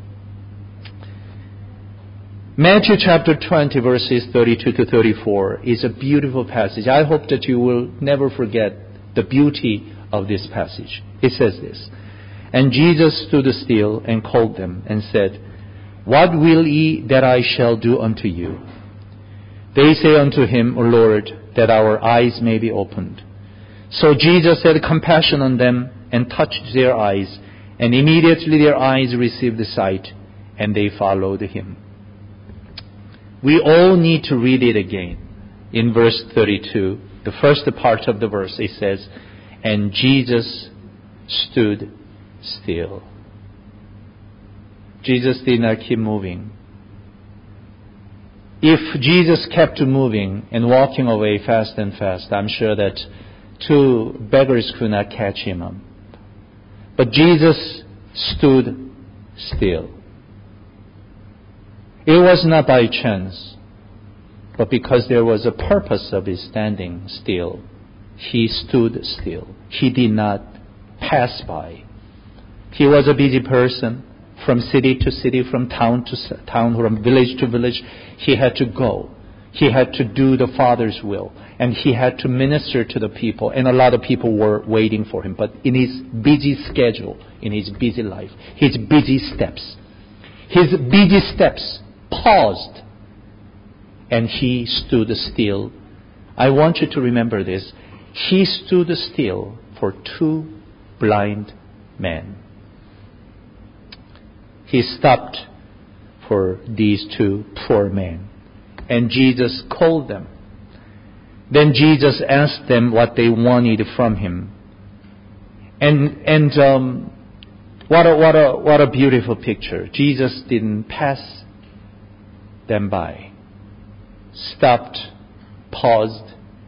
Matthew chapter twenty, verses thirty-two to thirty-four is a beautiful passage. I hope that you will never forget the beauty of this passage. It says this, and Jesus stood still and called them and said, what will ye that I shall do unto you? They say unto him, O Lord, that our eyes may be opened. So Jesus had compassion on them and touched their eyes, and immediately their eyes received the sight, and they followed him. We all need to read it again. In verse thirty-two, the first part of the verse, it says, and Jesus stood still. Jesus did not keep moving. If Jesus kept moving and walking away fast and fast, I'm sure that two beggars could not catch him up. But Jesus stood still. It was not by chance, but because there was a purpose of his standing still. He stood still. He did not pass by. He was a busy person. From city to city, from town to town, from village to village, he had to go. He had to do the Father's will. And he had to minister to the people. And a lot of people were waiting for him. But in his busy schedule, in his busy life, his busy steps, his busy steps paused. And he stood still. I want you to remember this. He stood still for two blind men. He stopped for these two poor men. And Jesus called them. Then Jesus asked them what they wanted from him. And and um, what a what a what a beautiful picture. Jesus didn't pass them by. Stopped, paused,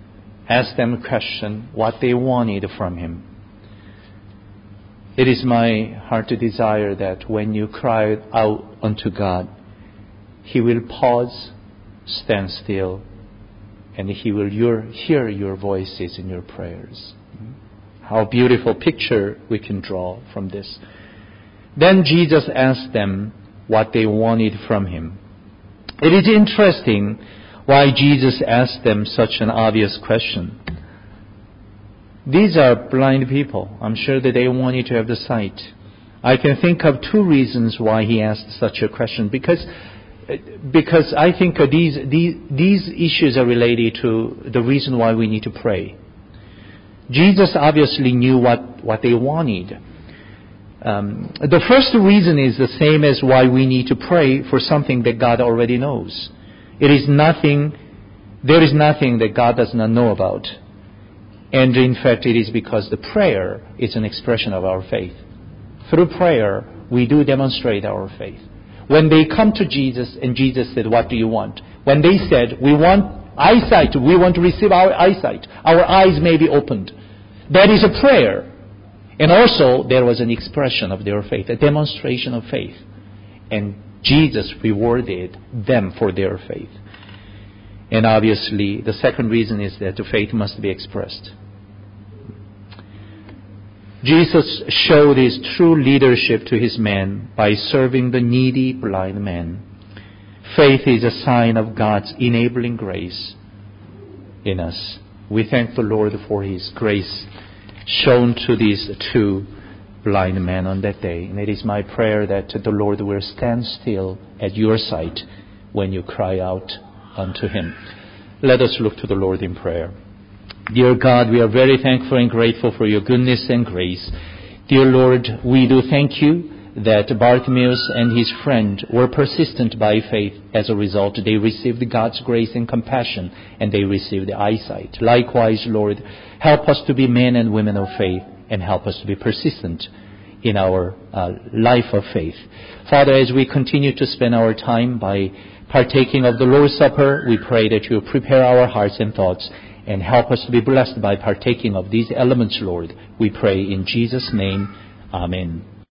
asked them a question, what they wanted from Him. It is my heart to desire that when you cry out unto God, He will pause, stand still, and He will your, hear your voices in your prayers. How beautiful picture we can draw from this. Then Jesus asked them what they wanted from Him. It is interesting why Jesus asked them such an obvious question. These are blind people. I'm sure that they wanted to have the sight. I can think of two reasons why He asked such a question. Because, because I think these, these, these issues are related to the reason why we need to pray. Jesus obviously knew what, what they wanted. Um, the first reason is the same as why we need to pray for something that God already knows. It is nothing, there is nothing that God does not know about. And in fact, it is because the prayer is an expression of our faith. Through prayer, we do demonstrate our faith. When they come to Jesus and Jesus said, what do you want? When they said, we want eyesight, we want to receive our eyesight, our eyes may be opened. That is a prayer. And also, there was an expression of their faith, a demonstration of faith. And Jesus rewarded them for their faith. And obviously, the second reason is that the faith must be expressed. Jesus showed His true leadership to His men by serving the needy blind man. Faith is a sign of God's enabling grace in us. We thank the Lord for His grace shown to these two blind men on that day. And it is my prayer that the Lord will stand still at your side when you cry out unto Him. Let us look to the Lord in prayer. Dear God, we are very thankful and grateful for your goodness and grace. Dear Lord, we do thank you that Bartimaeus and his friend were persistent by faith. As a result, they received God's grace and compassion, and they received eyesight. Likewise, Lord, help us to be men and women of faith, and help us to be persistent in our uh, life of faith. Father, as we continue to spend our time by partaking of the Lord's Supper, we pray that you prepare our hearts and thoughts and help us to be blessed by partaking of these elements, Lord. We pray in Jesus' name. Amen.